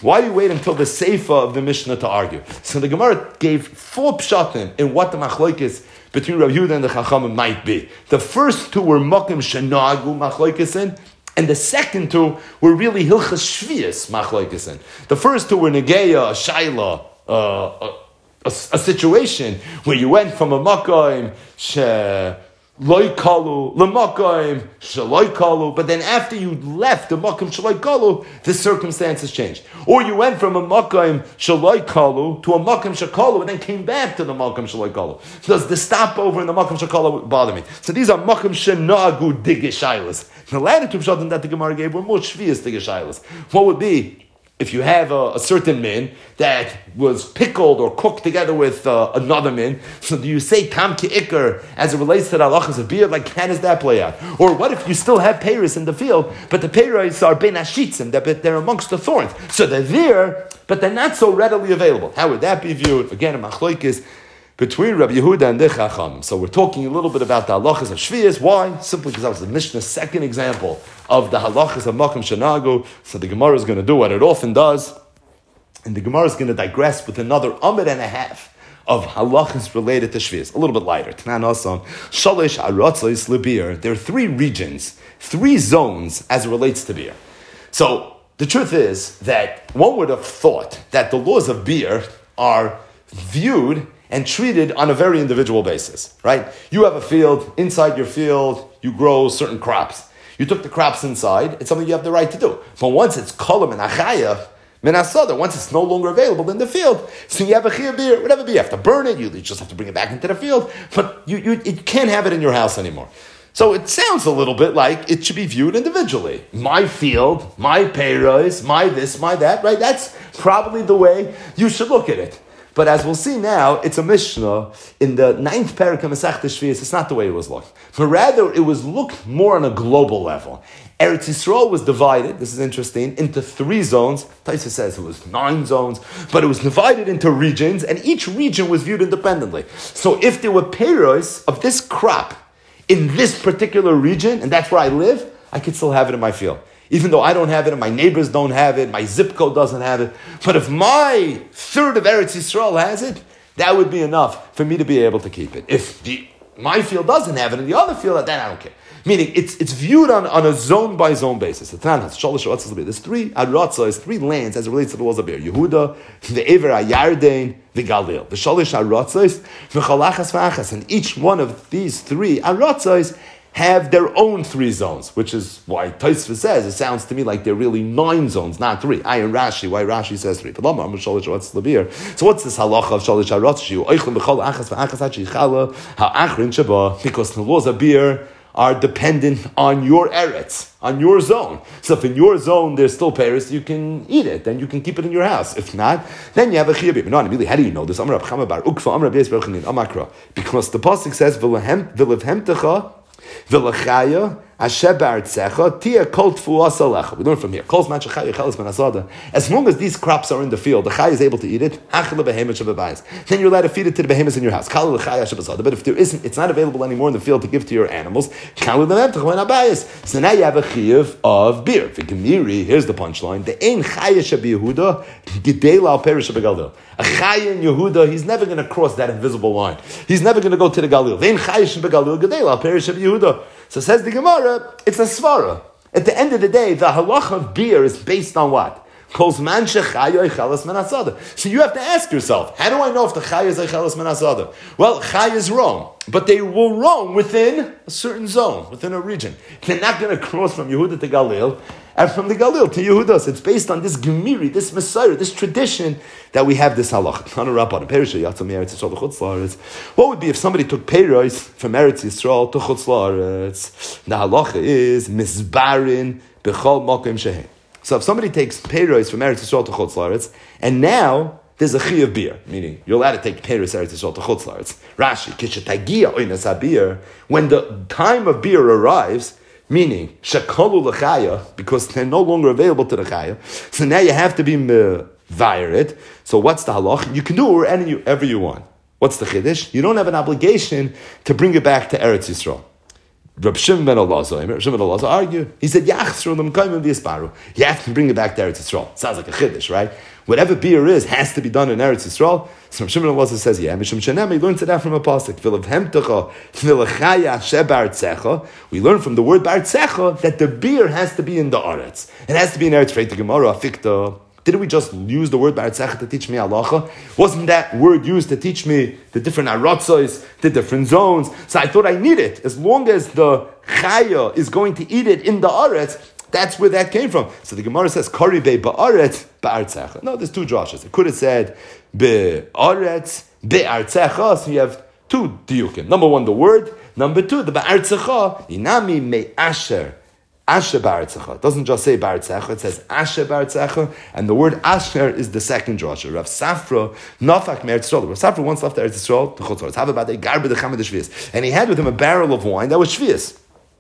Speaker 1: Seifa of the Mishnah to argue? So the Gemara gave 4 pshatim in what the machlokes between Rabbi Yehuda and the Chachamim might be. The first 2 were makim shenagu machlokes, and the second 2 were really hilchas shvius machlokes. The first 2 were negeya, a shaila, a situation where you went from a makom loy kalu lemakom shaloi kalu, but then after you left the makom shaloi kalu, the circumstances changed. Or you went from a makom shaloi kalu to a makom shakalu, and then came back to the makom shaloi kalu. Does the stopover in the makom shakalu bother me? So these are makom shenagu digeshailas. The latter 2 pshatim that the Gemara gave were more shvius digeshailas. What would be if you have a certain min that was pickled or cooked together with another min? So do you say tam ki ikar as it relates to the halachas of beer? Like, how does that play out? Or what if you still have peiros in the field, but the peiros are ben ashitzim, they're amongst the thorns, so they're there, but they're not so readily available? How would that be viewed? Again, a machlokes between Rabbi Yehuda and the Chacham. So we're talking a little bit about the halachas of shvius. Why? Simply because that was the Mishnah's second example of the halachas of makom shenagu. So the Gemara is going to do what it often does, and the Gemara is going to digress with another amud and a half of halachas related to shvius, a little bit lighter. Tanan asam shalish aratzos lebir. There are 3 regions, 3 zones as it relates to beer. So the truth is that one would have thought that the laws of beer are viewed and treated on a very individual basis, right? You have a field, inside your field, you grow certain crops. You took the crops inside, it's something you have the right to do. But once it's kolam and achaya, menasada, once it's no longer available in the field, so you have a chiyuv beer, whatever beer, you have to burn it, you just have to bring it back into the field, but you can't have it in your house anymore. So it sounds a little bit like it should be viewed individually. My field, my peiros, my this, my that, right? That's probably the way you should look at it. But as we'll see now, it's a Mishnah in the 9th parak of Masechta Shvius. It's not the way it was looked. But rather, it was looked more on a global level. Eretz Yisrael was divided, this is interesting, into 3 zones. Taisa says it was 9 zones, but it was divided into regions, and each region was viewed independently. So if there were peiros of this crop in this particular region, and that's where I live, I could still have it in my field. Even though I don't have it, and my neighbors don't have it, my zip code doesn't have it. But if my third of Eretz Yisrael has it, that would be enough for me to be able to keep it. If my field doesn't have it, and the other field, then I don't care. Meaning, it's viewed on a zone-by-zone basis. There's 3 aratzos, 3 lands as it relates to the laws of beer. Yehuda, the Ever HaYarden, the Galil. The Shalish aratzos, v'chalachas v'achas. And each one of these 3 aratzos have their own 3 zones, which is why Tosfos says, it sounds to me like they're really 9 zones, not 3. I and Rashi, why Rashi says 3. So what's this halacha of Shalish Aratzos? Because the laws of beer are dependent on your eretz, on your zone. So if in your zone there's still peiros, you can eat it, then you can keep it in your house. If not, then you have a chiyuv beer. No, really, how do you know this? Because the pasuk says, "V'levhemtecha v'lechaya asher ba'artzecha tia kol tfuas alecha." We learn from here. As long as these crops are in the field, the chaya is able to eat it. Then you're allowed to feed it to the behemoths in your house. But if there isn't, it's not available anymore in the field to give to your animals. So now you have a chiyuv of beer. Here's the punchline: the ein chaya shebeYehuda gidela al perish shebeGalil. A chaya in Yehuda, he's never going to cross that invisible line. He's never going to go to the Galil. The ein chaya shebeGalil gidela al perish shebeYehuda. So says the Gemara, it's a svara. At the end of the day, the halacha of beer is based on what? So you have to ask yourself, how do I know if the chaya is eichelas menasada? Well, chaya is wrong, but they will roam within a certain zone, within a region. They're not going to cross from Yehuda to Galil, and from the Galil to Yehuda. So it's based on this gemiri, this messiah, this tradition that we have this halacha. What would be if somebody took peiros from Eretz Yisrael to Chutz La'aretz? The halacha is misbarin b'chol makom shehem. So if somebody takes peiros from Eretz Yisrael to Chutz La'aretz, and now there's a chiyuv beer, meaning you're allowed to take peiros Eretz Yisrael to Chutz La'aretz. Rashi, kishetagia oinas habir, when the time of beer arrives, meaning shakalu l'chaya, because they're no longer available to the chaya, so now you have to be vire it. So what's the halach? You can do wherever you want. What's the chiddush? You don't have an obligation to bring it back to Eretz Yisrael. Reb Shimon ben Elazar argued. He said, you have to bring it back to Eretz Yisrael. Sounds like a chiddush, right? Whatever beer has to be done in Eretz Yisrael. So Reb Shimon ben Elazar says, yeah, Mishum Shenem, he learns that from a pasuk. We learn from the word Bartzecha that the beer has to be in the Aretz. It has to be in Eretz. Freit Gemara, Afikta. Didn't we just use the word Ba'atzech to teach me halacha? Wasn't that word used to teach me the different aratzos, the different zones? So I thought I need it. As long as the chaya is going to eat it in the aretz, that's where that came from. So the Gemara says, Kari be ba'aretz, ba'artzecha. No, there's two drashas. It could have said, be'aretz, be'artzecha. So you have two diukim. Number one, the word. Number two, the ba'artzecha. Inami me'asher. Asher Baratzecha. It doesn't just say Baratzecha, it says Asher Baratzecha, and the word Asher is the second drasha. Rav Safra, Nafak Me'eretz Yisrael. Rav Safra once left Eretz Yisrael to Chutzor. Have about a garbe the Chamad Shvius. And he had with him a barrel of wine that was Shvius.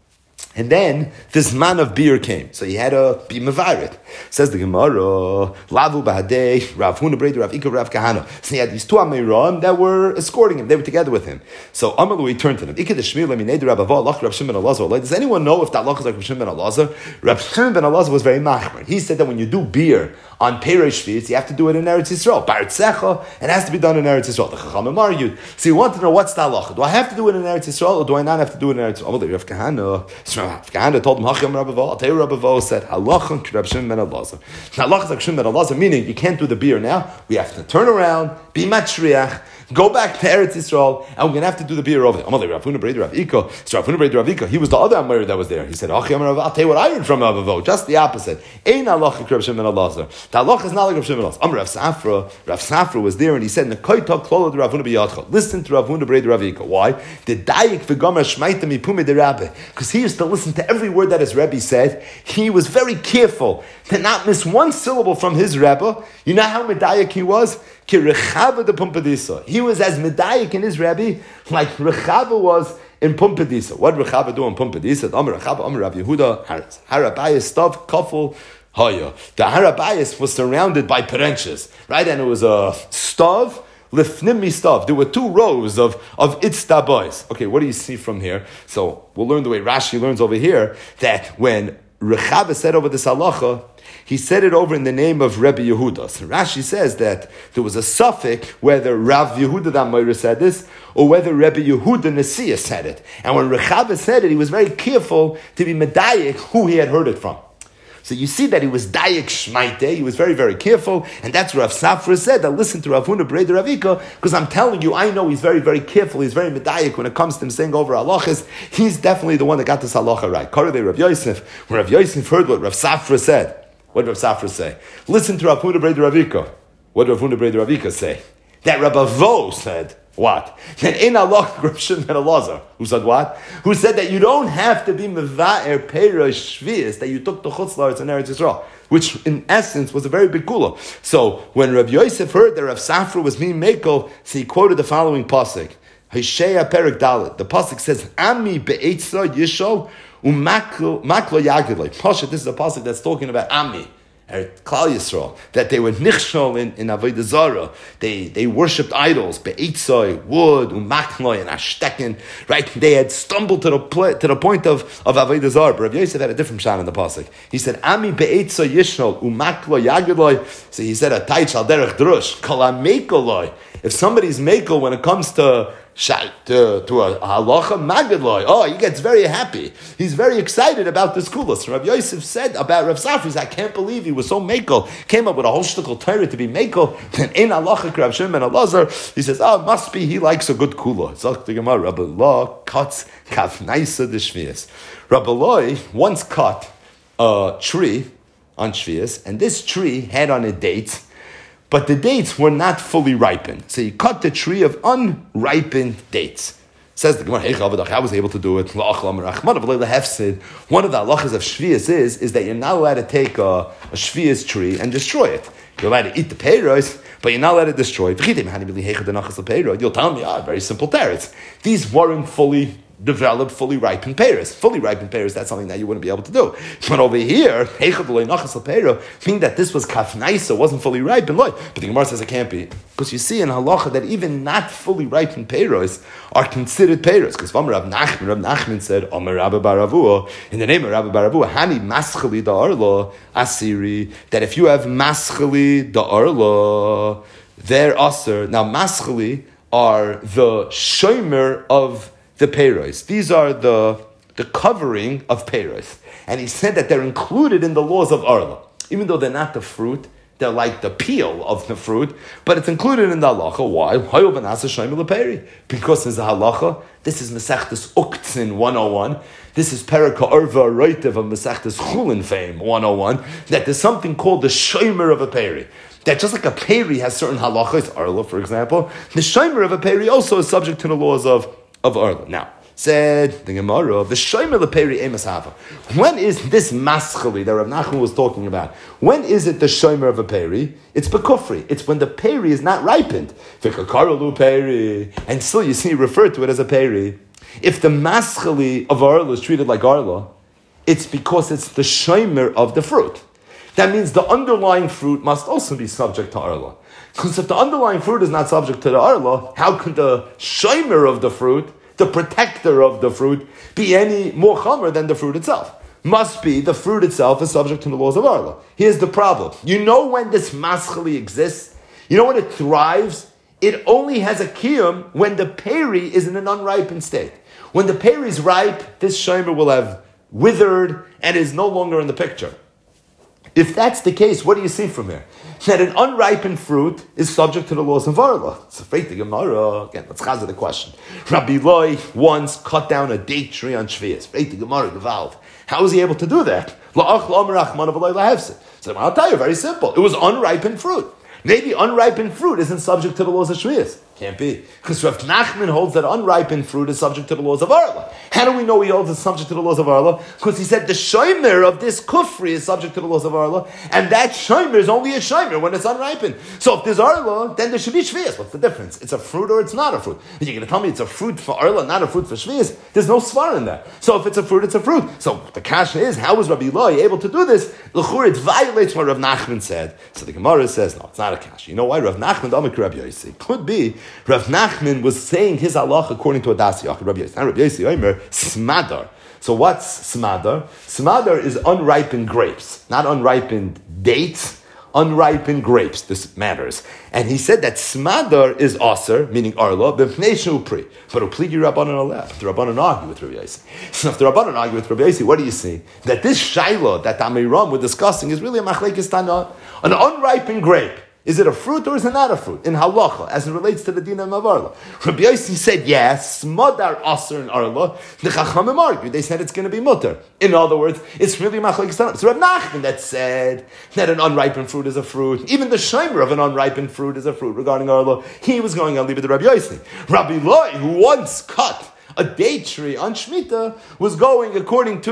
Speaker 1: And then this man of beer came. So he had to be mevarit. Says the Gemara, Lavu Bahadei, Rav Huna Breder, Rav Ika, Rav Kahana. So he had these two Amiram that were escorting him. They were together with him. So Amalu, he turned to them. Ika Deshmir, Leminei, Rav Avah, Lach, Rav Shimon ben Elazar. Does anyone know if that Lach is like Rav Shimon ben Elazar? Rav Shimon ben Elazar was very machmer. He said that when you do beer on Peresh Shvius, you have to do it in Eretz Yisrael. Baratzecha, it has to be done in Eretz Yisrael. The Chachamim argued. So you want to know what's the halacha. Do I have to do it in Eretz Yisrael or do I not have to do it in Eretz Yisrael? Rav Kahana. So Rav Kahana told him, Hacham Rav Avah. I'll tell you, Rav Avah said, Halachon Rav Shimon ben Elazar. Now, halacha is like Shimon ben Elazar, meaning you can't do the beer now. We have to turn around, be matriach, go back to Eretz Yisrael, and we're going to have to do the beer over there. Amalei Rav Huna Breder Rav Ika. So Rav Huna Breder Rav Ika, he was the other Amir that was there. He said, I'll tell you what I heard from Rav Avah. Just the opposite. Ein halacha Rav Shimon ben Elazar. The halacha is not like Rav Shimon ben Elazar. Amar Rav Safra. Rav Safra was there, and he said, Nekoita klolo de Rav Huna b'yadcha. Listen to Rav Huna Breder Rav Ika. Why? The dayik v'gomer shmaita mipume de Rabbi. Because he used to listen to every word that his Rebbe said. He was very careful to not miss one syllable from his Rebbe. You know how medayik he was? Ki Rechava de Pumpadisa. He was as medayik in his Rebbe like Rechava was in Pumpadisa. What did Rechava do in Pumpadisa? Amar Rechava, Amar Rav Yehuda, Harabayas Stav Kafel Haya. The Harabayas was surrounded by perenches, right? And it was a stav, lifnimi stav. There were two rows of itztabois. Okay, what do you see from here? So we'll learn the way Rashi learns over here that when Rechava said over this halacha, he said it over in the name of Rebbe Yehuda. So Rashi says that there was a suffix whether Rav Yehuda the Amoira said this or whether Rebbe Yehuda Nesiah said it. And when Rechava said it, he was very careful to be medayik who he had heard it from. So you see that he was dayik shmaite, he was very, very careful, and that's what Rav Safra said, that listen to Rav Huna Breder Rav Ika, because I'm telling you, I know he's very, very careful, he's very medayik when it comes to him saying over halachas, he's definitely the one that got this halacha right. Korei Rav Yosef, when Rav Yosef heard what Rav Safra said, what did Rav Safra say? Listen to Rav Huna Breder Rav Ika. What did Rav Huna Breder Rav Ika say? That Rav Avo said, what? That in Allah, Rav Shimon ben Elazar. Who said what? Who said that you don't have to be meva'er peirish shvius, that you took the chutz la'aretz in Eretz Yisrael, which in essence was a very big kula. So when Rav Yosef heard that Rav Safra was being mekel, so he quoted the following pasuk. Hosea Perek Dalet. The pasuk says, Ami be'etzra yishol u'maklo yagidloi. Pasha, this is a pasuk that's talking about Ami. Klal Yisrael, that they were nichshol in Avodah Zarah. They worshipped idols, be'etzoi, wood, u'maknoi, and ashteken. Right? They had stumbled to the point of Avodah Zarah. But Rav Yosef had a different shot in the pasuk. He said, "Ami be'etzoi yishnol u'maklo yagidloi." So he said, "A taich al derech drush kala mekoloi." If somebody's mekel when it comes to a halacha magadloi, oh, he gets very happy. He's very excited about this kula. So Rav Yosef said about Rav Safra, he said, I can't believe he was so mekel, came up with a whole shtickle Torah to be mekel, and in halacha Rav Shimon ben Elazar, he says, oh, it must be he likes a good kula. Zok the Gemara, Rabbi Lo cuts kafnaisa de shvius. Rabbi Lo once cut a tree on shvius, and this tree had on it dates, but the dates were not fully ripened. So he cut the tree of unripened dates. Says the Gemara, I was able to do it. One of the halachas of shvius is that you're not allowed to take a shvius tree and destroy it. You're allowed to eat the peiros, but you're not allowed to destroy it. You'll tell me, very simple teretz. These weren't fully develop fully ripened pears. Fully ripened pears, that's something that you wouldn't be able to do. But over here, meaning that this was kafnaisa, wasn't fully ripened, but the Gemara says it can't be. Because you see in halacha that even not fully ripened pears are considered pears. Because Rav Nachman said, Omer Rabba Baravua, in the name of Rabba Baravua, Hani Maschali da Arla Asiri, that if you have Maschali da Arla, they're aser. Now Maschali are the shomer of the peiros. These are the covering of peiros. And he said that they're included in the laws of Arla. Even though they're not the fruit, they're like the peel of the fruit, but it's included in the halacha. Why? Because there's a halacha. This is Masechtas Uktzin 101. This is Perika Arva Roitev of Masechtas Chulin fame 101. That there's something called the shomer of a peri. That just like a peri has certain halachas, Arla for example, the shomer of a peri also is subject to the laws of Arla. Now, said the Gemara, the shomer leperi emas hava. When is this maschali that Rav Nachman was talking about? When is it the shomer of a peri? It's bekufri. It's when the peri is not ripened. V'kakaralu peri, and still you see referred to it as a peri. If the maschali of Arla is treated like Arla, it's because it's the shomer of the fruit. That means the underlying fruit must also be subject to Arla. Because if the underlying fruit is not subject to the Arla, how could the shomer of the fruit, the protector of the fruit, be any more chomer than the fruit itself? Must be the fruit itself is subject to the laws of Arla. Here's the problem. You know when this maschali exists? You know when it thrives? It only has a kiyum when the peri is in an unripened state. When the peri is ripe, this shomer will have withered and is no longer in the picture. If that's the case, what do you see from here? That an unripened fruit is subject to the laws of Arla. It's a fake Gemara. Again, let's chazar the question. Rabbi Loi once cut down a date tree on Shvias. Fake Gemara, Gevald. How was he able to do that? So I'll tell you, very simple. It was unripened fruit. Maybe unripened fruit isn't subject to the laws of Shvias. Can't be. Because Rav Nachman holds that unripened fruit is subject to the laws of Arla. How do we know he holds it's subject to the laws of Arla? Because he said the shomer of this kufri is subject to the laws of Arla, and that shomer is only a shomer when it's unripened. So if there's Arla, then there should be Shvias. What's the difference? It's a fruit or it's not a fruit. If you're going to tell me it's a fruit for Arla, not a fruit for Shvias, there's no svar in there. So if it's a fruit, it's a fruit. So the kasha is, how was Rabbi Eloi able to do this? L'chur, it violates what Rav Nachman said. So the Gemara says, no, it's not a kasha. You know why? Rav Nachman, Amik Rabbi Yossi. Could be Rav Nachman was saying his halach according to Adas Yachid Rabbi Yossi. Now Rabbi Yossi Omer, smadar. So what's smadar? Smadar is unripened grapes, not unripened dates, unripened grapes. This matters. And he said that smadar is aser, meaning arla, b'fnei pri. But upligi Rabbanan are left. The Rabbanan argue with Rabbi Yossi. So if the Rabbanan argue with Rabbi Yossi, what do you see? That this shaila that Amiram we're discussing is really a machlekes tana, an unripened grape. Is it a fruit or is it not a fruit? In halacha, as it relates to the din of Arla. Rabbi Yossi said yes, smadar aser in Arla. The Chachamim argued. They said it's going to be mutter. In other words, it's really machlekes tanah. So Rav Nachman that said that an unripened fruit is a fruit. Even the shomer of an unripened fruit is a fruit regarding Arla. He was going on leave it to Rabbi Yossi. Rabbi Loi, who once cut a date tree on Shemitah, was going according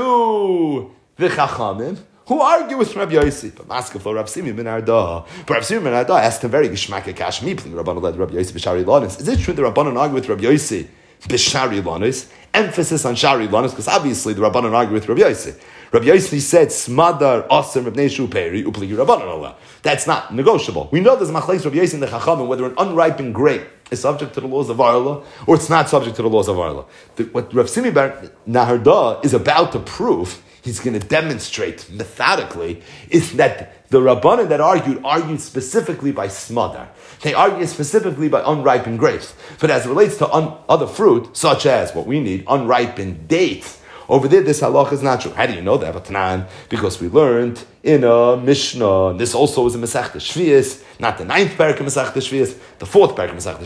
Speaker 1: to the Chachamim, who argue with Rabbi Yossi. But Maskeflo Rav Simi ben Arda. But Rav Simi ben Arda asked a very geshmake kashmi. Rabbanan led Rabbi Yossi b'shari lanis. Is it true that Rabbanan argue with Rabbi Yossi b'shari lanis? Emphasis on shari lanis, because obviously the Rabbanan argue with Rabbi Yossi. Rabbi Yossi said, "Smadar aser mebnei shu peri upligi Rabbanan Allah." That's not negotiable. We know there's machlekes Rabbi Yossi and the Chachamim whether an unripened grape is subject to the laws of Arla or it's not subject to the laws of Arla. What Rav Simi ben Arda is about to prove, he's going to demonstrate methodically, is that the Rabbanan that argued specifically by smadar. They argue specifically by unripened grapes. But as it relates to other fruit, such as what we need, unripened dates, over there, this halach is not true. How do you know that? Because we learned in a Mishnah, this also is a Masechta Shvias, not the 9th parak of Masechta Shvias, the 4th parak of Masechta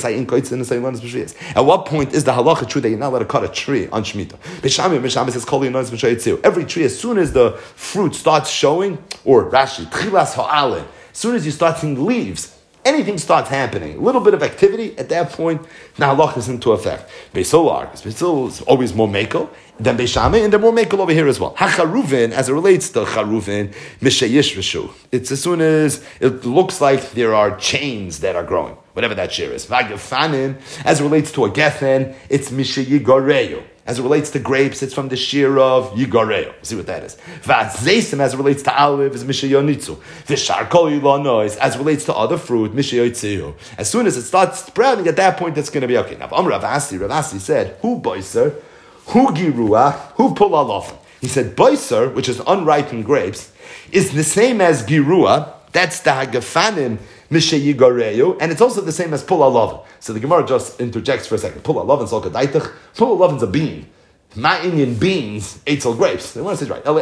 Speaker 1: Shvias. At what point is the halacha true that you're not allowed to cut a tree on Shemitah? Bishami says, every tree, as soon as the fruit starts showing, or Rashi, Tchilas Ha'alin, as soon as you start seeing leaves, anything starts happening, a little bit of activity, at that point, the halach is into effect. Beisolar, Beisol is always more mekel than Beishame, and they're more mekel over here as well. HaCharuvin, as it relates to Charuvin, Mishayish Rishu. It's as soon as it looks like there are chains that are growing. whatever that shear is. V'agafanim, as it relates to a gefen, it's misha yigareyu. As it relates to grapes, it's from the shear of yigareyu. See what that is. V'atzeisim, as it relates to olive, is misha yonitzu. V'shar kol yilonois, as it relates to other fruit, misha yotziu. As soon as it starts sprouting, at that point, it's going to be okay. Now, Rav Asi said, who boiser, who girua, who pulalofim. He said, boiser, which is unripened grapes, is the same as girua. That's the hagafanim misha yigareyu, and it's also the same as pulalofim. So the Gemara just interjects for a second. Pulalofim is olkadaitach. Pulalofim is a bean. Ma'inyan beans, eitzel grapes. They want to say right.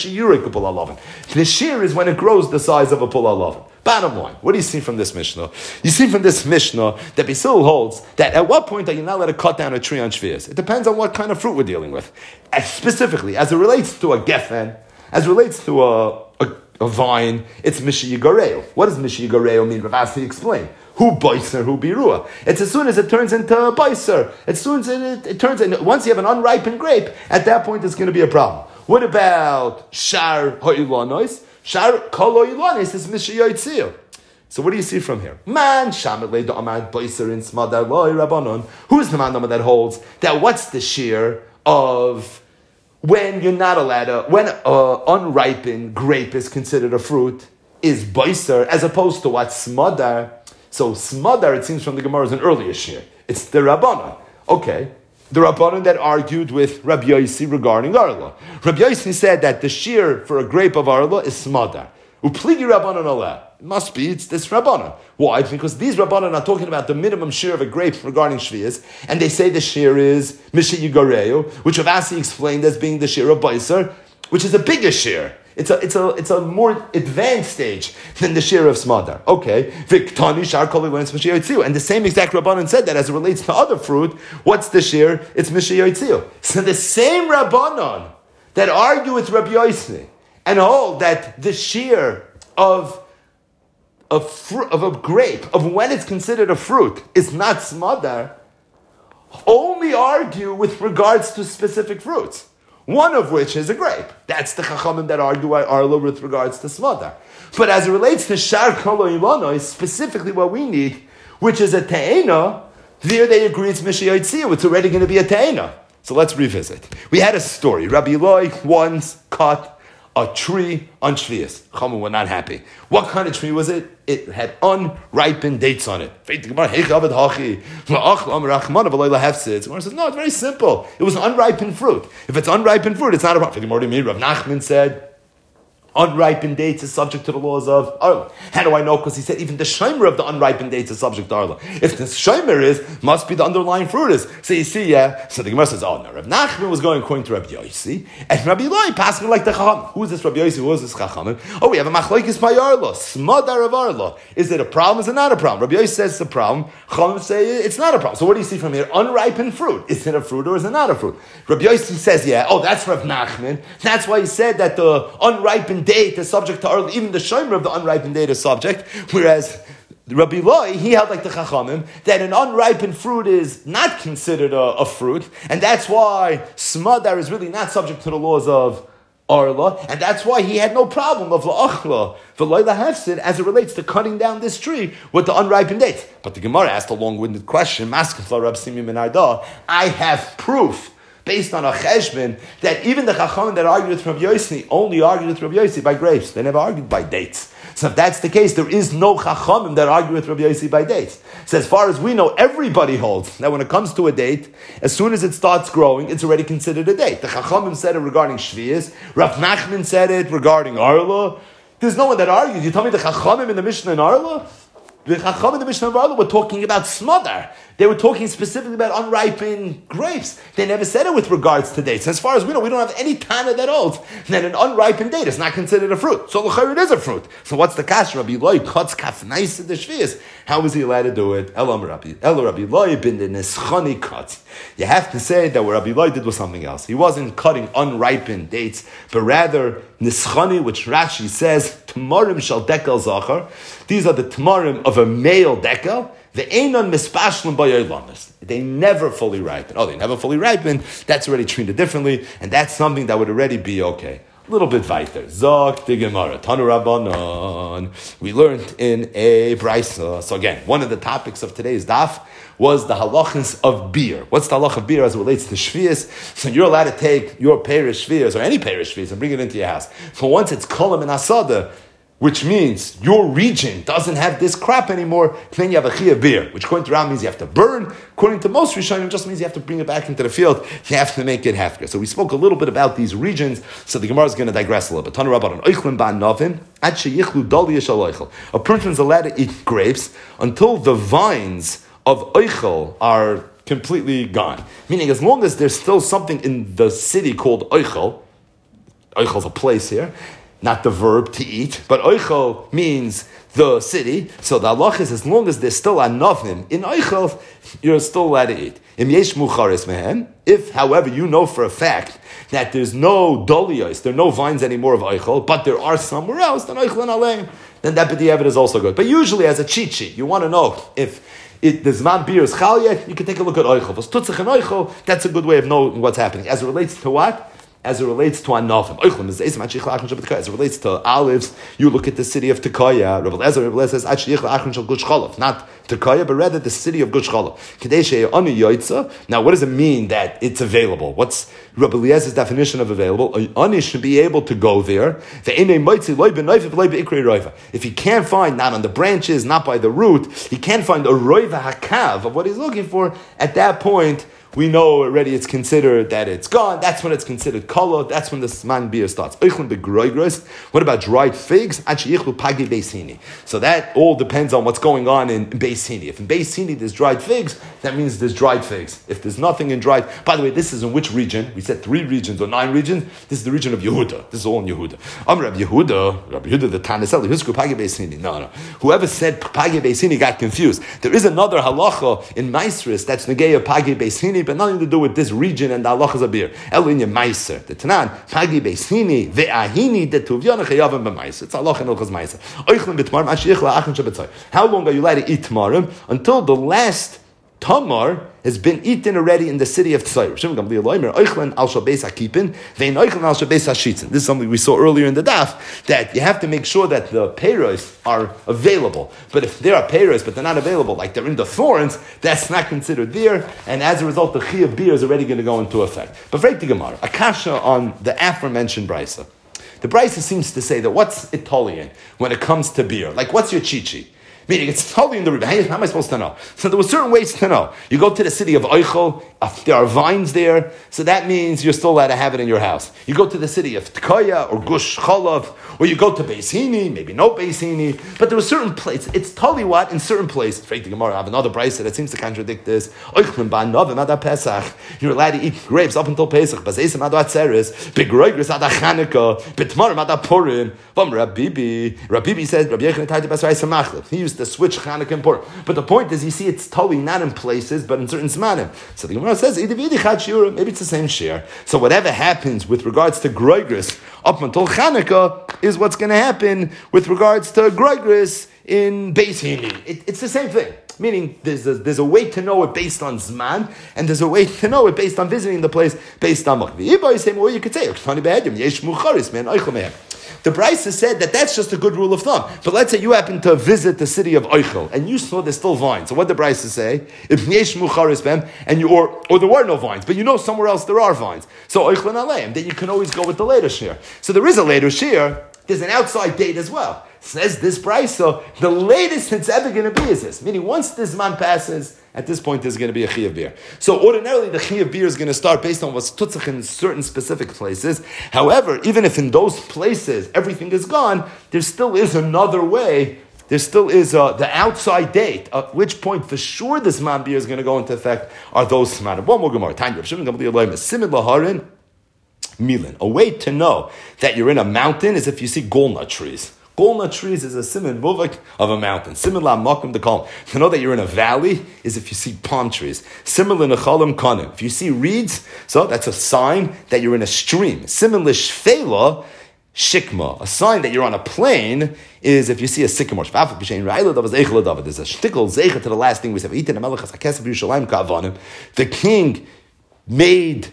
Speaker 1: The shear is when it grows the size of a pulalofim. Bottom line, what do you see from this Mishnah? You see from this Mishnah that Basil holds that at what point are you not allowed to cut down a tree on Shvias? It depends on what kind of fruit we're dealing with. Specifically, as it relates to a gefen, as it relates to a vine, it's Misha Yigareo. What does Misha Yigareo mean? Rav Asi explained. Who boiser, who birua. It's as soon as it turns into a boiser. As soon as it turns into, once you have an unripened grape, at that point it's going to be a problem. What about shar ho'ilonos? Shar kol ho'ilonos is Misha Yotzil. So what do you see from here? Man, shamet le'da'amad boiser in smadar lo'i rabbanon. Who's the man that holds that what's the shear of when you're not allowed to, when an unripened grape is considered a fruit, is boiser, as opposed to what smadar. So smadar, it seems from the Gemara, is an earlier shear. It's the Rabbanon. Okay. The Rabbanon that argued with Rabbi Yossi regarding Arla. Rabbi Yossi said that the shear for a grape of Arla is smadar. Upligi Rabbanon Allah. It must be, it's this Rabbanon. Why? Because these Rabbanon are talking about the minimum shear of a grape regarding Shvias, and they say the shear is Misha Yigareu, which Rav Asi explained as being the shear of Baiser, which is a bigger shear. It's a more advanced stage than the shear of Smadar. Okay. And the same exact Rabbanon said that as it relates to other fruit, what's the shear? It's Misha Yotzil. So the same Rabbanon that argue with Rabbi Yossi and hold that the shear of a grape, of when it's considered a fruit, is not Smadar, only argue with regards to specific fruits. One of which is a grape. That's the Chachamim that argue Arlo with regards to Smadar. But as it relates to Shar Kolo Ilano, specifically what we need, which is a Te'ena, there they agree it's Misha Yotzia. It's already going to be a Te'ena. So let's revisit. We had a story. Rabbi Eloi once cut a tree on Shvias. Chachamim were not happy. What kind of tree was it? It had unripened dates on it. The Gemara says, no, it's very simple. It was unripened fruit. If it's unripened fruit, it's not a problem. Rav Nachman said, unripened dates is subject to the laws of Arla. How do I know? Because he said even the shomer of the unripened dates is subject to Arla. If the shomer is, must be the underlying fruit is. So you see, yeah. So the Gemara says, oh no, Rav Nachman was going according to Rabbi Yossi, and Rabbi Eloi passing like the Chacham. Who is this Rabbi Yossi? Who is this Chacham? Oh, we have a machlokes by Arla, smadar of Arla. Is it a problem? Is it not a problem? Rabbi Yossi says it's a problem. Chacham say it's not a problem. So what do you see from here? Unripened fruit. Is it a fruit or is it not a fruit? Rabbi Yossi says, yeah. Oh, that's Rav Nachman. That's why he said that the unripened date is subject to Arla, even the shomer of the unripened date is subject, whereas Rabbi Eloi, he held like the Chachamim, that an unripened fruit is not considered a fruit, and that's why Smadar is really not subject to the laws of Arla, and that's why he had no problem of La'achla, V'loi Lahefsid, as it relates to cutting down this tree with the unripened dates. But the Gemara asked a long-winded question, Maskefla Rab Simi Ben Arda, I have proof based on a cheshbon, that even the Chachamim that argued with Rabbi Yossi only argued with Rabbi Yossi by grapes. They never argued by dates. So if that's the case, there is no Chachamim that argue with Rabbi Yossi by dates. So as far as we know, everybody holds that when it comes to a date, as soon as it starts growing, it's already considered a date. The Chachamim said it regarding Shvias. Rav Nachman said it regarding Arla. There's no one that argues. You tell me the Chachamim in the Mishnah in Arla? The Chachamim in the Mishnah in Arla were talking about Smadar. They were talking specifically about unripened grapes. They never said it with regards to dates. As far as we know, we don't have any Tana that holds that an unripened date is not considered a fruit. So l'chayr it is a fruit. So what's the kash? Rabbi Eloi cuts kafnais in the shvias. How was he allowed to do it? Elo Rabbi Eloi bin the neschani cuts. You have to say that what Rabbi Eloi did was something else. He wasn't cutting unripened dates, but rather neschani, which Rashi says tamarim shal dekel zachar. These are the tamarim of a male dekel. The einon mispashlim b'yoylamis. They never fully ripen. Oh, they never fully ripen. That's already treated differently, and that's something that would already be okay. A little bit weiter. Zok the Gemara. Tanu Rabbanon. We learned in a brisa. So again, one of the topics of today's daf was the halachas of beer. What's the halach of beer as it relates to shvius? So you're allowed to take your parish shvius or any parish shvius and bring it into your house. For once it's kolam and asada, which means your region doesn't have this crop anymore, then you have a chiyuv beer, which according to Ram means you have to burn. According to most Rishonim, it just means you have to bring it back into the field. You have to make it hefker. So we spoke a little bit about these regions, so the Gemara is going to digress a little bit. Tanu Rabbanon, oichlin ba novim, ad sheyichlu dali yishal oichel. A person's allowed to eat grapes until the vines of oichel are completely gone. Meaning, as long as there's still something in the city called oichel is a place here, not the verb to eat, but oichel means the city. So the halach is, as long as there's still anavim in oichel, you're still allowed to eat. If, however, you know for a fact that there's no dolios, there are no vines anymore of oichel, but there are somewhere else, then oichel and aleim, then that b'diavad is also good. But usually, as a cheat sheet, you want to know if the Zman beer is chal yet, you can take a look at oichel. If tutzach and oichel, that's a good way of knowing what's happening. As it relates to what? As it relates to anavim. As it relates to olives, you look at the city of Tekoya. Rabbi Lezer says, not Tekoya, but rather the city of Gush Chalaf. Now, what does it mean that it's available? What's Rabbi Lezer's definition of available? Ani should be able to go there. If he can't find, not on the branches, not by the root, he can't find a roiva hakav of what he's looking for, at that point, we know already it's considered that it's gone. That's when it's considered kala. That's when the Zman beer starts. What about dried figs? So that all depends on what's going on in Beis Hini. If in Beis Hini there's dried figs, that means there's dried figs. If there's nothing in dried... By the way, this is in which region? We said 3 regions or 9 regions. This is the region of Yehuda. This is all in Yehuda. Rabbi Yehuda, the Tanasel, Pagi Beis Hini. No. Whoever said Pagi Beis Hini got confused. There is another halacha in Maisris that's negay of Pagi Beis Hini, but nothing to do with this region and the halachas of beer. Elinya Meiser, the Tanan, Pagi Beisini, Ve'ahini, the Tuvyana Chayavim B'Meiser. It's halach and halachas Meiser. Oichlin b'tmarim, Ashichla Achin Shabbatzai. How long are you allowed to eat tamarim? Until the last tamar has been eaten already in the city of Tzayir. This is something we saw earlier in the daf, that you have to make sure that the peiros are available. But if there are peiros, but they're not available, like they're in the thorns, that's not considered there, and as a result, the chiyuv beer is already going to go into effect. But Freit the Gemara, Akasha on the aforementioned brisa. The brisa seems to say that what's Italian when it comes to beer? Like, what's your chichi? Meaning, it's totally in the river. How am I supposed to know? So there were certain ways to know. You go to the city of Oichel, there are vines there, so that means you're still allowed to have it in your house. You go to the city of Tekoya or Gush Chalav, or you go to Beis Hini, maybe no Beis Hini, but there were certain places. It's totally what? In certain places. Freit the Gemara, I have another brisa that seems to contradict this. Oichlin ba novim ad Pesach. You're allowed to eat grapes up until Pesach. Bazesim ad Atzeres, begroigris ad Chanukah, betmarim ad Purim. Rabbi Bibi says, Rabbi Yechon Taita Basrai Samachlef. He used to switch Chanukah and Purim. But the point is, you see, it's totally not in places, but in certain zmanim. So the Gemara says, maybe it's the same share. So whatever happens with regards to groigris up until Chanukah is what's going to happen with regards to groigris in Beis Hini. It's the same thing. Meaning, there's a way to know it based on Zman, and there's a way to know it based on visiting the place based on Machvi. Or you could say, the Brisa said that that's just a good rule of thumb. But let's say you happen to visit the city of Oichel, and you saw there's still vines. So what did the Brisa say? If yesh mucharis bem, and you or there were no vines, but you know somewhere else there are vines. So Oichel and Aleim, then you can always go with the later shear. So there is a later shear. There's an outside date as well. Says this Brisa, the latest it's ever going to be is this. Meaning, once this man passes, at this point there's going to be a chiyuv beer. So ordinarily the chiyuv beer is going to start based on what's tutzach in certain specific places. However, even if in those places everything is gone, there still is another way. There still is the outside date, at which point for sure this man beer is going to go into effect, are those smatter. One more Gemara. Milan. A way to know that you're in a mountain is if you see golnut trees. Golnut trees is a siman muvak of a mountain. Similar makom dekalm. To know that you're in a valley is if you see palm trees. Similar nechalim kanim. If you see reeds, so that's a sign that you're in a stream. Similar shfela shikma. A sign that you're on a plain is if you see a sycamore. There's a shtickle zeicha to the last thing we said. The king made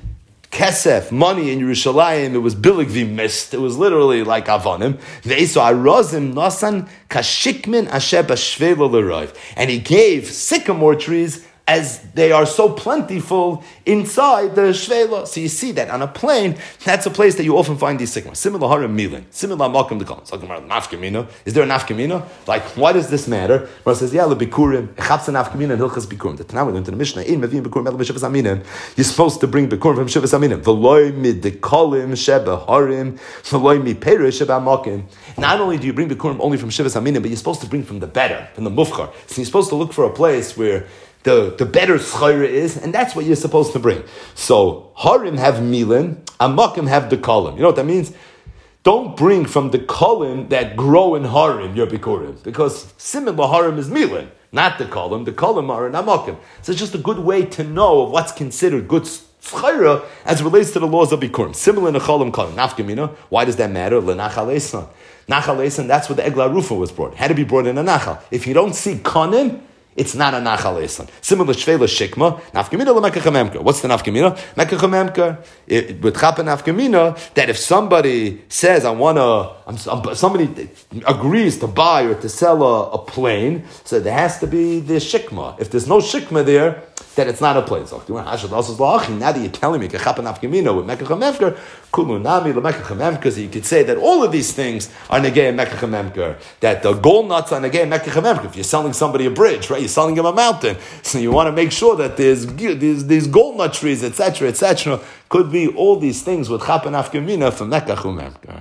Speaker 1: kesef, money in Yerushalayim, it was biligvi mist. It was literally like avonim. Ve'eso arozim nasan kashikmin asher b'shvela l'roiv. And he gave sycamore trees as they are so plentiful inside the shvela. So you see that on a plain, that's a place that you often find these sycamores. Similar harim milin, similar makom dekom. Talking about nafkamina. Is there a nafkamina? Like, why does this matter? Where it says, yeah, lebikurim, echapsa nafkamina and hilchas bikurim. The Tanakh went into the Mishnah, in mevim bikurim el b'shivas aminim. You're supposed to bring bikurim from shivas aminim. V'loy mid dekolim sheba harim, v'loy mi perish sheba makim. Not only do you bring bikurim only from shivas aminim, but you're supposed to bring from the better, from the mufchar. So you're supposed to look for a place where the better schayra is, and that's what you're supposed to bring. So harim have milin, amakim have the kolim. You know what that means? Don't bring from the kolim that grow in harim your bikurim, because similar harim is milin, not the kolim. The kolim are in amakim. So it's just a good way to know of what's considered good schayra as it relates to the laws of bikurim. Similar in kolim kolim. Nafkamina. Why does that matter? Lenachal esan. Nachal esan. That's where the egla rufa was brought. Had to be brought in a nachal. If you don't see konim, it's not a nachal esan. Similar shvela shikma, nafkamina lemekachamemka. What's the nafkamina? Mekachamemka with chapa nafkamina. That if somebody says, somebody agrees to buy or to sell a plane, so there has to be the shikma. If there's no shikma there, then it's not a plane. So now that you're telling me kachapa nafkamina with mekachamemka, kulunami lemekachamemka, so you could say that all of these things are negei mekachamemka. That the gold nuts are negei mekachamemka. If you're selling somebody a bridge, right? You're selling him a mountain, so you want to make sure that there's gold nut trees, etc., etc. Could be all these things with chapa nafkamina from mekach umemka.